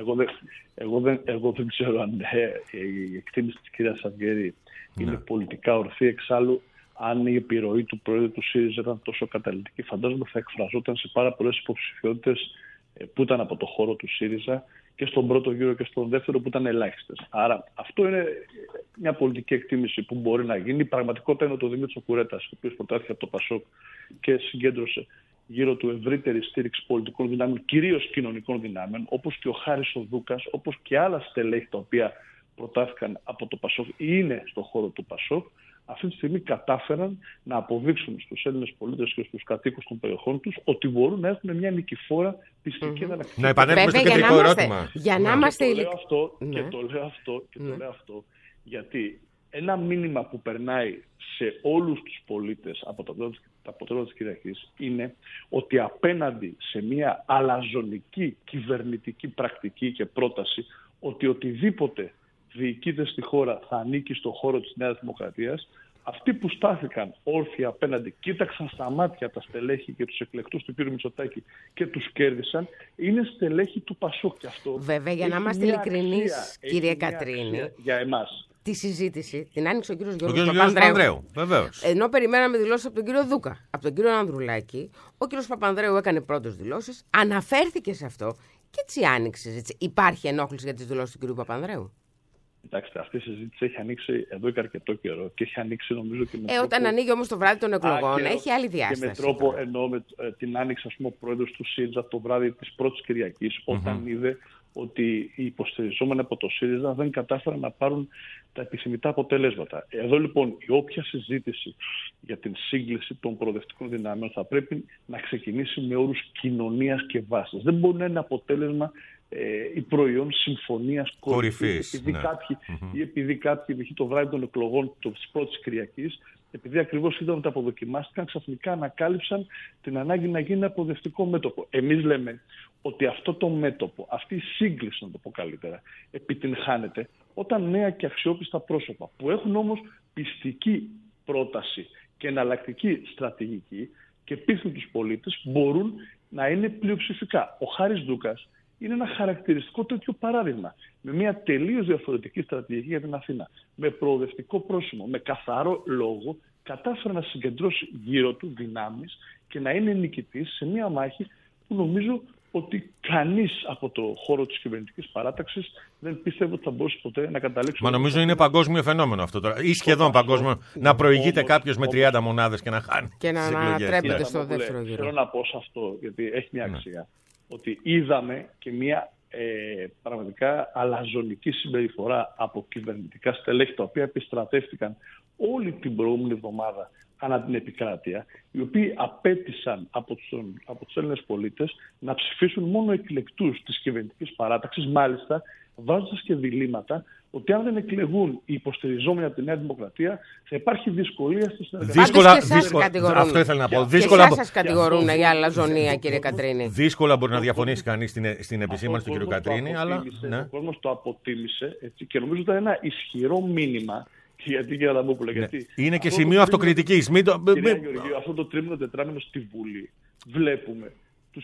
Εγώ δεν ξέρω αν η εκτίμηση της κυρίας Αυγέρη είναι πολιτικά ορθή. Εξάλλου, αν η επιρροή του Προέδρου του ΣΥΡΙΖΑ ήταν τόσο καταλυτική, φαντάζομαι θα εκφραζόταν σε πάρα πολλές υποψηφιότητες που ήταν από το χώρο του ΣΥΡΙΖΑ και στον πρώτο γύρο και στον δεύτερο που ήταν ελάχιστες. Άρα αυτό είναι μια πολιτική εκτίμηση που μπορεί να γίνει. Η πραγματικότητα είναι ότι ο Δημήτρης Κουρέτας, ο οποίος προτάθηκε από το Πασόκ και συγκέντρωσε γύρω του ευρύτερη στήριξη πολιτικών δυνάμεων, κυρίως κοινωνικών δυνάμεων, όπως και ο Χάρης ο Δούκας, όπως και άλλα στελέχη τα οποία προτάθηκαν από το ΠΑΣΟΚ ή είναι στον χώρο του ΠΑΣΟΚ, αυτή τη στιγμή κατάφεραν να αποδείξουν στους Έλληνες πολίτες και στους κατοίκους των περιοχών τους ότι μπορούν να έχουν μια νικηφόρα πιστική εναλλακτική. Να επανέλθουμε στο κεντρικό ερώτημα. Για να είμαστε Και το λέω αυτό γιατί ένα μήνυμα που περνάει σε όλους τους πολίτες από το αποτέλεσμα της Κυριακής είναι ότι απέναντι σε μια αλαζονική κυβερνητική πρακτική και πρόταση ότι οτιδήποτε διοικείται στη χώρα θα ανήκει στον χώρο της Νέας Δημοκρατίας, αυτοί που στάθηκαν όρθια απέναντι, κοίταξαν στα μάτια τα στελέχη και τους εκλεκτούς του κ. Μητσοτάκη και τους κέρδισαν, είναι στελέχη του ΠΑΣΟΚ και αυτό. Βέβαια, για να είμαστε ειλικρινείς, κύριε Κατρίνη, για εμάς. Τη συζήτηση την άνοιξε ο κύριος Γιώργος Παπανδρέου. Ενώ περιμέναμε δηλώσεις από τον κύριο Δούκα, από τον κύριο Ανδρουλάκη, ο κύριος Παπανδρέου έκανε πρώτες δηλώσεις, αναφέρθηκε σε αυτό και έτσι άνοιξε. Έτσι. Υπάρχει ενόχληση για τις δηλώσεις του κύριου Παπανδρέου? Κοιτάξτε, αυτή η συζήτηση έχει ανοίξει εδώ και αρκετό καιρό και έχει ανοίξει νομίζω και με τρόπο... Όταν ανοίγει όμως το βράδυ των εκλογών, έχει άλλη διάσταση. Και με τρόπο, την άνοιξε ας πούμε, ο πρόεδρος του ΣΥΡΙΖΑ το βράδυ της πρώτης Κυριακής, όταν είδε ότι οι υποστηριζόμενοι από το ΣΥΡΙΖΑ δεν κατάφεραν να πάρουν τα επιθυμητά αποτελέσματα. Εδώ λοιπόν η όποια συζήτηση για την σύγκληση των προοδευτικών δυνάμεων θα πρέπει να ξεκινήσει με όρους κοινωνίας και βάσης. Δεν μπορεί να είναι αποτέλεσμα η προϊόν συμφωνίας κορυφής. Επειδή κάποιοι το βράδυ των εκλογών της πρώτης Κυριακής, επειδή ακριβώς είδαμε ότι αποδοκιμάστηκαν, ξαφνικά ανακάλυψαν την ανάγκη να γίνει ένα προοδευτικό μέτωπο. Εμείς λέμε ότι αυτό το μέτωπο, αυτή η σύγκληση, να το πω καλύτερα, επιτυγχάνεται όταν νέα και αξιόπιστα πρόσωπα που έχουν όμως πιστική πρόταση και εναλλακτική στρατηγική και πείθουν τους πολίτες μπορούν να είναι πλειοψηφικά. Ο Χάρης Δούκας είναι ένα χαρακτηριστικό τέτοιο παράδειγμα. Με μια τελείως διαφορετική στρατηγική για την Αθήνα. Με προοδευτικό πρόσημο, με καθαρό λόγο, κατάφερε να συγκεντρώσει γύρω του δυνάμεις και να είναι νικητής σε μια μάχη που νομίζω ότι κανείς από το χώρο της κυβερνητικής παράταξης δεν πίστευε ότι θα μπορούσε ποτέ να καταλήξει. Μα νομίζω είναι παγκόσμιο φαινόμενο αυτό τώρα. Ή σχεδόν παγκόσμιο. Να προηγείται κάποιος με 30 μονάδες και να χάνει. Και να ανατρέπεται στο δεύτερο γύρο. Θέλω να πω σε αυτό, γιατί έχει μια αξία. Ότι είδαμε και μια πραγματικά αλαζονική συμπεριφορά από κυβερνητικά στελέχη, τα οποία επιστρατεύτηκαν όλη την προηγούμενη εβδομάδα ανά την επικράτεια, οι οποίοι απέτησαν από τους Έλληνες πολίτες να ψηφίσουν μόνο εκλεκτούς της κυβερνητικής παράταξης, μάλιστα βάζοντας και διλήμματα ότι αν δεν εκλεγούν οι υποστηριζόμενοι από τη Νέα Δημοκρατία θα υπάρχει δυσκολία στη συνεργασία. Αυτό ήθελα να πω. Και εσάς σας κατηγορούν για αλαζονία, κύριε Κατρίνη. Δύσκολα μπορεί να διαφωνήσει κανείς στην επισήμανση του κύριου Κατρίνη, αλλά... Ο κόσμος το αποτίμησε και νομίζω ότι ήταν ένα ισχυρό μήνυμα. Γιατί και να μου λέγεται. Είναι και σημείο αυτοκριτικής. Κυρία Γεωργίου, αυτό το τρίμηνο τετράμινο στη Βουλή βλέπουμε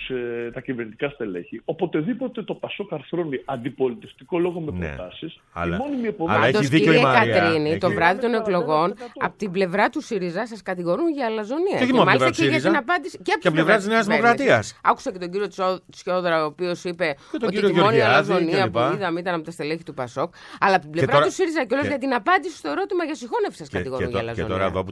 τα κυβερνητικά στελέχη. Οποτεδήποτε το ΠΑΣΟΚ αρθρώνει αντιπολιτευτικό λόγο με προτάσεις. Αλλά έχει δίκιο η Κατρίνη, το βράδυ των εκλογών, από την πλευρά του ΣΥΡΙΖΑ σας κατηγορούν για αλαζονία. Και μάλιστα και για την απάντηση. Και από την πλευρά της Νέας Δημοκρατίας. Άκουσα και τον κύριο Τσιόδρα, ο οποίος είπε ότι η μόνη αλαζονία που είδαμε ήταν από τα στελέχη του ΠΑΣΟΚ. Αλλά από την πλευρά του ΣΥΡΙΖΑ και όλες για την απάντηση στο ερώτημα για συγχώνευση σας κατηγορούν για αλαζονία. Και τώρα εδώ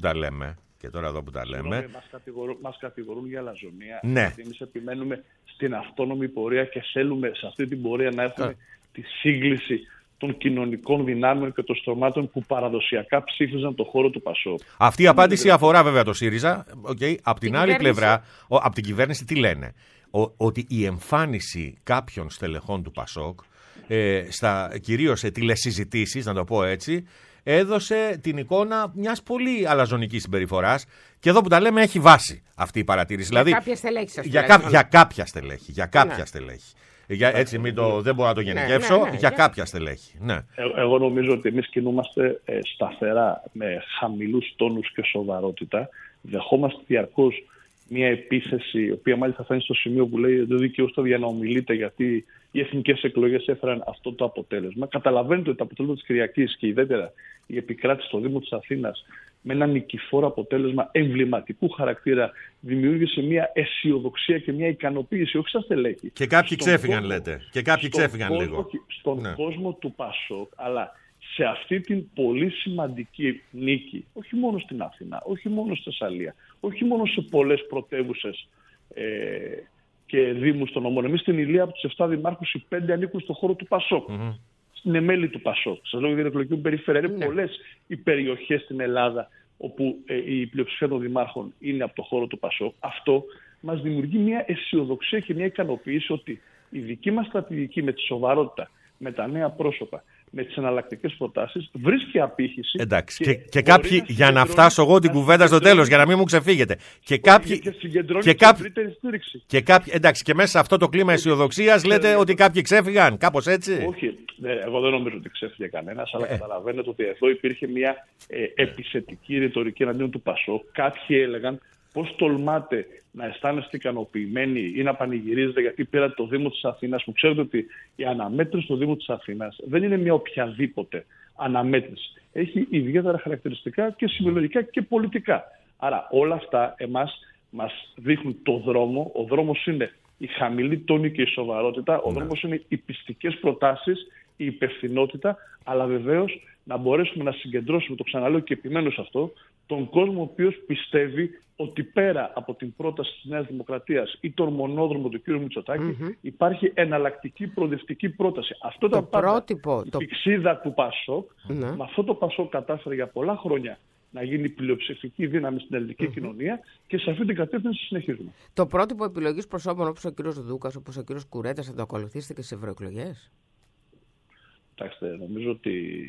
που τα λέμε. Μας κατηγορούν για αλαζονία. Ναι. Γιατί εμείς επιμένουμε στην αυτόνομη πορεία και θέλουμε σε αυτή την πορεία να έχουμε τη σύγκληση των κοινωνικών δυνάμεων και των στρωμάτων που παραδοσιακά ψήφιζαν το χώρο του ΠΑΣΟΚ. Αυτή η απάντηση αφορά βέβαια το ΣΥΡΙΖΑ. Απ' την άλλη πλευρά, από την κυβέρνηση τι λένε? Ότι η εμφάνιση κάποιων στελεχών του ΠΑΣΟΚ, κυρίως σε τηλεσυζητήσεις, να το πω έτσι, έδωσε την εικόνα μιας πολύ αλαζονικής συμπεριφοράς. Και εδώ που τα λέμε έχει βάση αυτή η παρατήρηση. Για κάποια στελέχη σας. Για κάποια στελέχη. Έτσι δεν μπορώ να το γενικεύσω. Για κάποια στελέχη. Ναι. Εγώ νομίζω ότι εμείς κινούμαστε σταθερά με χαμηλούς τόνους και σοβαρότητα. Δεχόμαστε διαρκώς μια επίθεση, η οποία μάλιστα θα είναι στο σημείο που λέει δεν δικαιούστε για να ομιλείτε, γιατί οι εθνικές εκλογές έφεραν αυτό το αποτέλεσμα. Καταλαβαίνετε ότι το αποτέλεσμα της Κυριακής και ιδιαίτερα η επικράτηση στο Δήμο της Αθήνας με ένα νικηφόρο αποτέλεσμα εμβληματικού χαρακτήρα δημιούργησε μια αισιοδοξία και μια ικανοποίηση, όχι στα στελέχη. Και κάποιοι ξέφυγαν, λέτε. Και κάποιοι ξέφυγαν λίγο. Στον κόσμο του ΠΑΣΟΚ, αλλά σε αυτή την πολύ σημαντική νίκη, όχι μόνο στην Αθήνα, όχι μόνο στη Θεσσαλία, όχι μόνο σε πολλές πρωτεύουσες και δήμους των νομών. Εμείς στην Ηλία από τους 7 δημάρχους οι 5 ανήκουν στον χώρο του ΠΑΣΟΚ. είναι μέλη του ΠΑΣΟΚ. Σας λέω για την εκλογική μου περιφέρεια. Είναι πολλές οι περιοχές στην Ελλάδα όπου η πλειοψηφία των δημάρχων είναι από το χώρο του ΠΑΣΟΚ. Αυτό μας δημιουργεί μια αισιοδοξία και μια ικανοποίηση ότι η δική μας στρατηγική με τη σοβαρότητα, με τα νέα πρόσωπα, με τις εναλλακτικές προτάσεις, βρίσκει απήχηση. Εντάξει. Και κάποιοι, για να φτάσω εγώ την κουβέντα στο τέλος, για να μην μου ξεφύγετε. Και κάποιοι. Εντάξει, και μέσα σε αυτό το κλίμα αισιοδοξίας λέτε ότι κάποιοι ξέφυγαν, κάπως έτσι. Όχι, εγώ δεν νομίζω ότι ξέφυγε κανένας, αλλά καταλαβαίνετε ότι εδώ υπήρχε μια επιθετική ρητορική εναντίον του ΠΑΣΟΚ. Κάποιοι έλεγαν πώς τολμάτε να αισθάνεστε ικανοποιημένοι ή να πανηγυρίζετε γιατί πήρατε το Δήμο της Αθήνας, που ξέρετε ότι η αναμέτρηση του Δήμου της Αθήνας δεν είναι μια οποιαδήποτε αναμέτρηση. Έχει ιδιαίτερα χαρακτηριστικά και συμβιολογικά και πολιτικά. Άρα όλα αυτά εμάς μας δείχνουν το δρόμο. Ο δρόμος είναι η χαμηλή τόνη και η σοβαρότητα. Ο δρόμος είναι οι πιστικές προτάσεις, η υπευθυνότητα, αλλά βεβαίως να μπορέσουμε να συγκεντρώσουμε, το ξαναλέω και επιμένω σε αυτό, τον κόσμο ο οποίος πιστεύει ότι πέρα από την πρόταση της Νέας Δημοκρατίας ή τον μονόδρομο του κ. Μητσοτάκη υπάρχει εναλλακτική προοδευτική πρόταση. Αυτό ήταν πάντα η πηξίδα του ΠΑΣΟΚ. Με αυτό το ΠΑΣΟΚ κατάφερε για πολλά χρόνια να γίνει πλειοψηφική δύναμη στην ελληνική κοινωνία και σε αυτή την κατεύθυνση συνεχίζουμε. Το πρότυπο επιλογής προσώπων όπως ο κ. Δούκας, όπως ο κ. Κουρέτας, θα το ακολουθήσετε και στις ευρωεκλογές? Κοιτάξτε, νομίζω ότι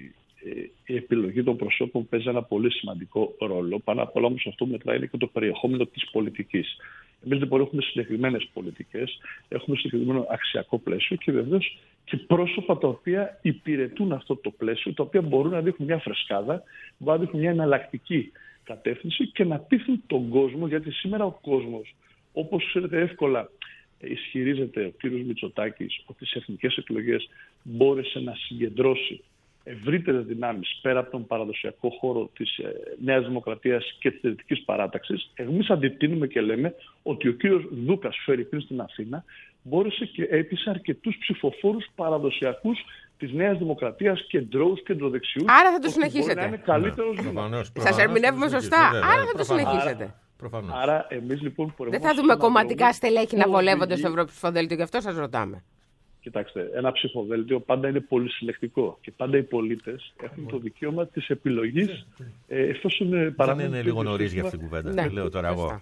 η επιλογή των προσώπων παίζει ένα πολύ σημαντικό ρόλο. Πάνω απ' όλα όμως αυτό μετράει είναι και το περιεχόμενο της πολιτικής. Εμείς λοιπόν έχουμε συγκεκριμένες πολιτικές, έχουμε συγκεκριμένο αξιακό πλαίσιο και βεβαίως και πρόσωπα τα οποία υπηρετούν αυτό το πλαίσιο, τα οποία μπορούν να δείχνουν μια φρεσκάδα, μπορούν να δείχνουν μια εναλλακτική κατεύθυνση και να πείθουν τον κόσμο, γιατί σήμερα ο κόσμος, όπως ξέρετε εύκολα ισχυρίζεται ο κ. Μητσοτάκης ότι στις εθνικές εκλογές μπόρεσε να συγκεντρώσει ευρύτερες δυνάμεις πέρα από τον παραδοσιακό χώρο της Νέας Δημοκρατίας και της Δυτικής Παράταξης. Εμείς αντιτείνουμε και λέμε ότι ο κύριος Δούκας φερειπίν στην Αθήνα μπόρεσε και έπεισε αρκετούς ψηφοφόρους παραδοσιακούς της Νέας Δημοκρατίας, κεντρώους, κεντροδεξιούς. Άρα θα το συνεχίσετε. Είναι καλύτερος. Σας ερμηνεύουμε σωστά. Άρα θα το συνεχίσετε. Άρα εμείς λοιπόν δεν θα δούμε κομματικά στελέχη να βολεύονται στο ευρωψηφοδέλτιο, γι' αυτό σας ρωτάμε. Κοιτάξτε, ένα ψηφοδέλτιο πάντα είναι πολυσυλλεκτικό και πάντα οι πολίτες έχουν το δικαίωμα της επιλογής εφόσον παραμένουν. Δεν είναι λίγο νωρίς για αυτήν την κουβέντα. Λέω τώρα εγώ.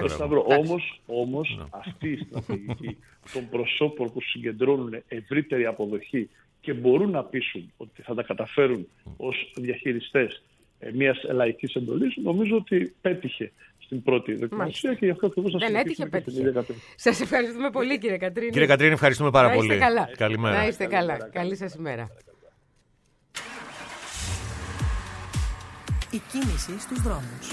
Όμως αυτή η στρατηγική των προσώπων που συγκεντρώνουν ευρύτερη αποδοχή και μπορούν να πείσουν ότι θα τα καταφέρουν ως διαχειριστές μιας λαϊκής εντολής, νομίζω ότι πέτυχε στην πρώτη δοκιμασία και γι' αυτό ακριβώς θα συνεχίσουμε την ίδια κατεύθυνση. Σας ευχαριστούμε πολύ, κύριε Κατρίνη. Κύριε Κατρίνη, ευχαριστούμε πάρα πολύ. Να είστε καλά. Καλημέρα. Να είστε καλά. Καλή σας ημέρα. Η κίνηση στους δρόμους.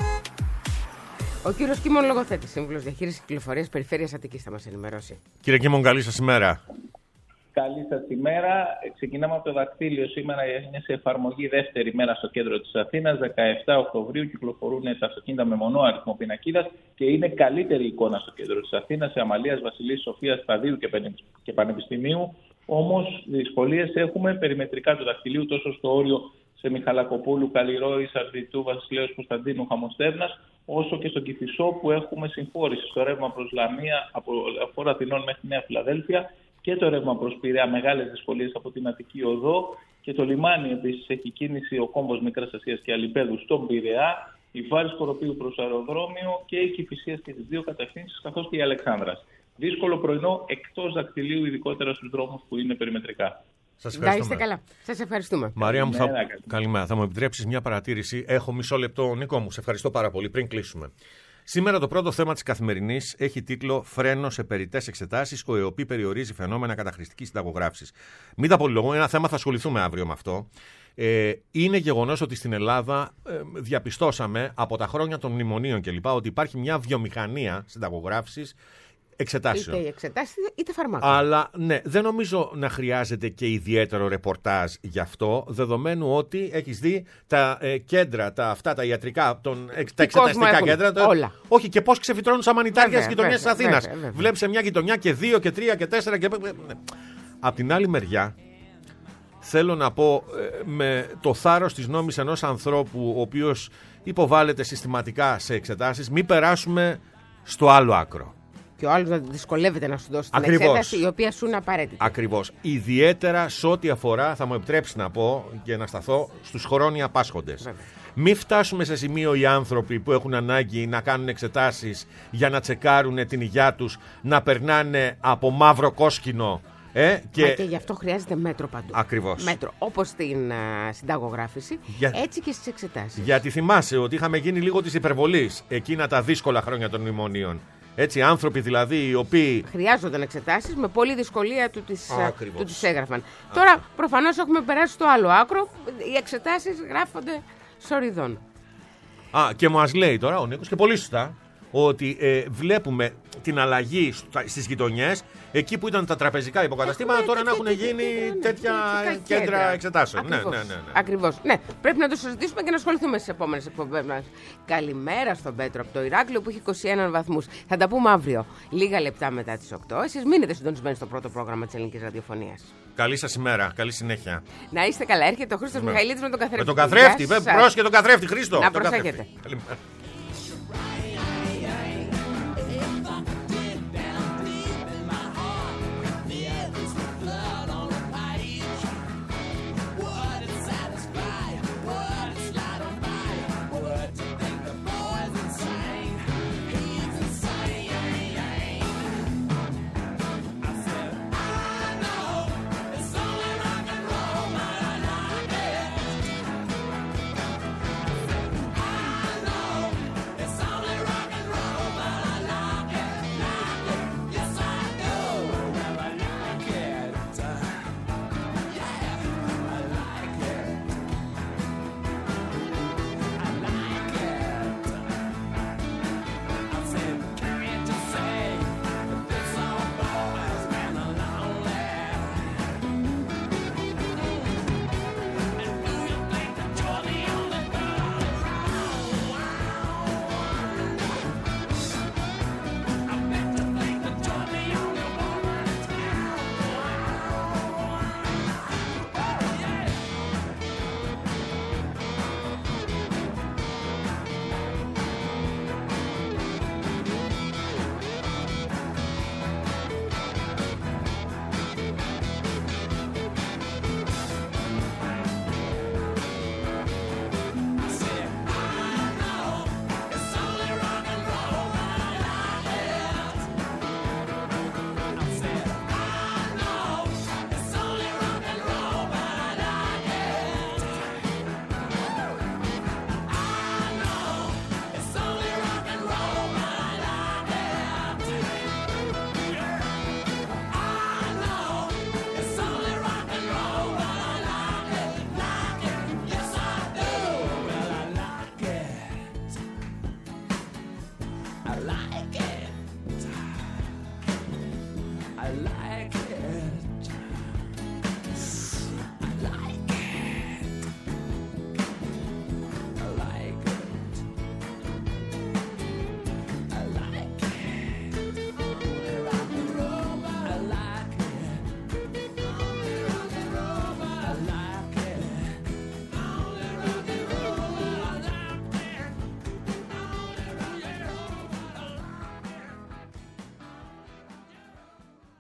Ο κύριος Κίμων Λογοθέτης, σύμβουλος διαχείρισης κυκλοφορίας Περιφέρειας Αττικής, θα μας ενημερώσει. Κύριε Κίμων, καλή σας ημέρα. Καλή σας ημέρα. Ξεκινάμε από το δακτύλιο. Σήμερα είναι σε εφαρμογή δεύτερη μέρα στο κέντρο της Αθήνας. 17 Οκτωβρίου κυκλοφορούν τα αυτοκίνητα με μονό αριθμό πινακίδας και είναι καλύτερη εικόνα στο κέντρο της Αθήνας, σε Αμαλίας, Βασιλής, Σοφίας, Σταδίου και Πανεπιστημίου. Όμως δυσκολίες έχουμε περιμετρικά του δακτυλίου, τόσο στο όριο σε Μιχαλακοπούλου, Καλλιρόη, Αρδιτού, Βασιλέως Κωνσταντίνου, Χαμοστέρνας, όσο και στον Κηφισό που έχουμε συμφόρηση στο ρεύμα προς Λαμία από Λεωφόρο Αθηνών μέχρι Νέα Φιλαδέλφια. Και το ρεύμα προς Πειραιά, μεγάλες δυσκολίες από την Αττική Οδό. Και το λιμάνι επίσης έχει κίνηση ο κόμβος Μικράς Ασίας και Αλιπέδου στον Πειραιά, η Βάρης Κοροπίου προς αεροδρόμιο και η Κηφισίας και τις δύο κατευθύνσεις, καθώς και η Αλεξάνδρας. Δύσκολο πρωινό εκτός δακτυλίου, ειδικότερα στους δρόμους που είναι περιμετρικά. Σας ευχαριστούμε. Να είστε καλά. Σας ευχαριστούμε. Μαρία μου, καλημέρα. Θα μου επιτρέψεις μια παρατήρηση. Έχω μισό λεπτό, Νίκο μου. Σε ευχαριστώ πάρα πολύ. Πριν κλείσουμε. Σήμερα το πρώτο θέμα της Καθημερινής έχει τίτλο «Φρένο σε περιττές εξετάσεις, ο ΕΟΠΗ περιορίζει φαινόμενα καταχρηστικής συνταγογράφησης». Μην τα πολυλογώ, ένα θέμα θα ασχοληθούμε αύριο με αυτό. Είναι γεγονός ότι στην Ελλάδα διαπιστώσαμε από τα χρόνια των μνημονίων κλπ. Ότι υπάρχει μια βιομηχανία συνταγογράφησης εξετάσεων. Είτε εξετάσεις είτε φαρμάκων. Αλλά ναι, δεν νομίζω να χρειάζεται και ιδιαίτερο ρεπορτάζ γι' αυτό, δεδομένου ότι έχεις δει τα κέντρα, τα ιατρικά, τα εξεταστικά κέντρα. Όλα. Όχι, και πώς ξεφυτρώνουν σαν μανιτάρια στις γειτονιές της Αθήνας. Βλέπεις σε μια γειτονιά και 2 και 3 και 4 και. Απ' την άλλη μεριά, θέλω να πω με το θάρρος της νόμης ενός ανθρώπου, ο οποίος υποβάλλεται συστηματικά σε εξετάσεις, μην περάσουμε στο άλλο άκρο. και ο άλλος να δυσκολεύεται να σου δώσει την Ακριβώς. εξέταση η οποία σου είναι απαραίτητη. Ακριβώς. Ιδιαίτερα σε ό,τι αφορά, θα μου επιτρέψει να πω και να σταθώ, στους χρόνια πάσχοντες. Βέβαια. Μην φτάσουμε σε σημείο οι άνθρωποι που έχουν ανάγκη να κάνουν εξετάσεις για να τσεκάρουν την υγεία τους να περνάνε από μαύρο κόσκινο. Και γι' αυτό χρειάζεται μέτρο παντού. Ακριβώς. Μέτρο. Όπως στην συνταγογράφηση, έτσι και στις εξετάσεις. Γιατί θυμάσαι ότι είχαμε γίνει λίγο της υπερβολής εκείνα τα δύσκολα χρόνια των μνημονίων. Έτσι, άνθρωποι δηλαδή οι οποίοι χρειάζονταν εξετάσεις, με πολλή δυσκολία του τις έγραφαν. Τώρα προφανώς έχουμε περάσει στο άλλο άκρο, οι εξετάσεις γράφονται σοριδών. Και μας λέει τώρα ο Νίκος και πολύ σωστά ότι βλέπουμε την αλλαγή στις γειτονιές, εκεί που ήταν τα τραπεζικά υποκαταστήματα, τώρα να έχουν γίνει τέτοια κέντρα εξετάσεων. Ακριβώς. Ναι, πρέπει να το συζητήσουμε και να ασχοληθούμε στις επόμενες εκπομπές μας. Καλημέρα στον Πέτρο από το Ηράκλειο που έχει 21 βαθμούς. Θα τα πούμε αύριο, λίγα λεπτά μετά τις 8. Εσείς μείνετε συντονισμένοι στο πρώτο πρόγραμμα της Ελληνικής Ραδιοφωνίας. Καλή σας ημέρα, καλή συνέχεια. Να είστε καλά, έρχεται ο Χρήστος Μιχαηλίδης με τον καθρέφτη. Με τον καθρέφτη, πρόσεχε τον καθρέφτη, Χρήστο. Να προσέχετε. Καλημέρα.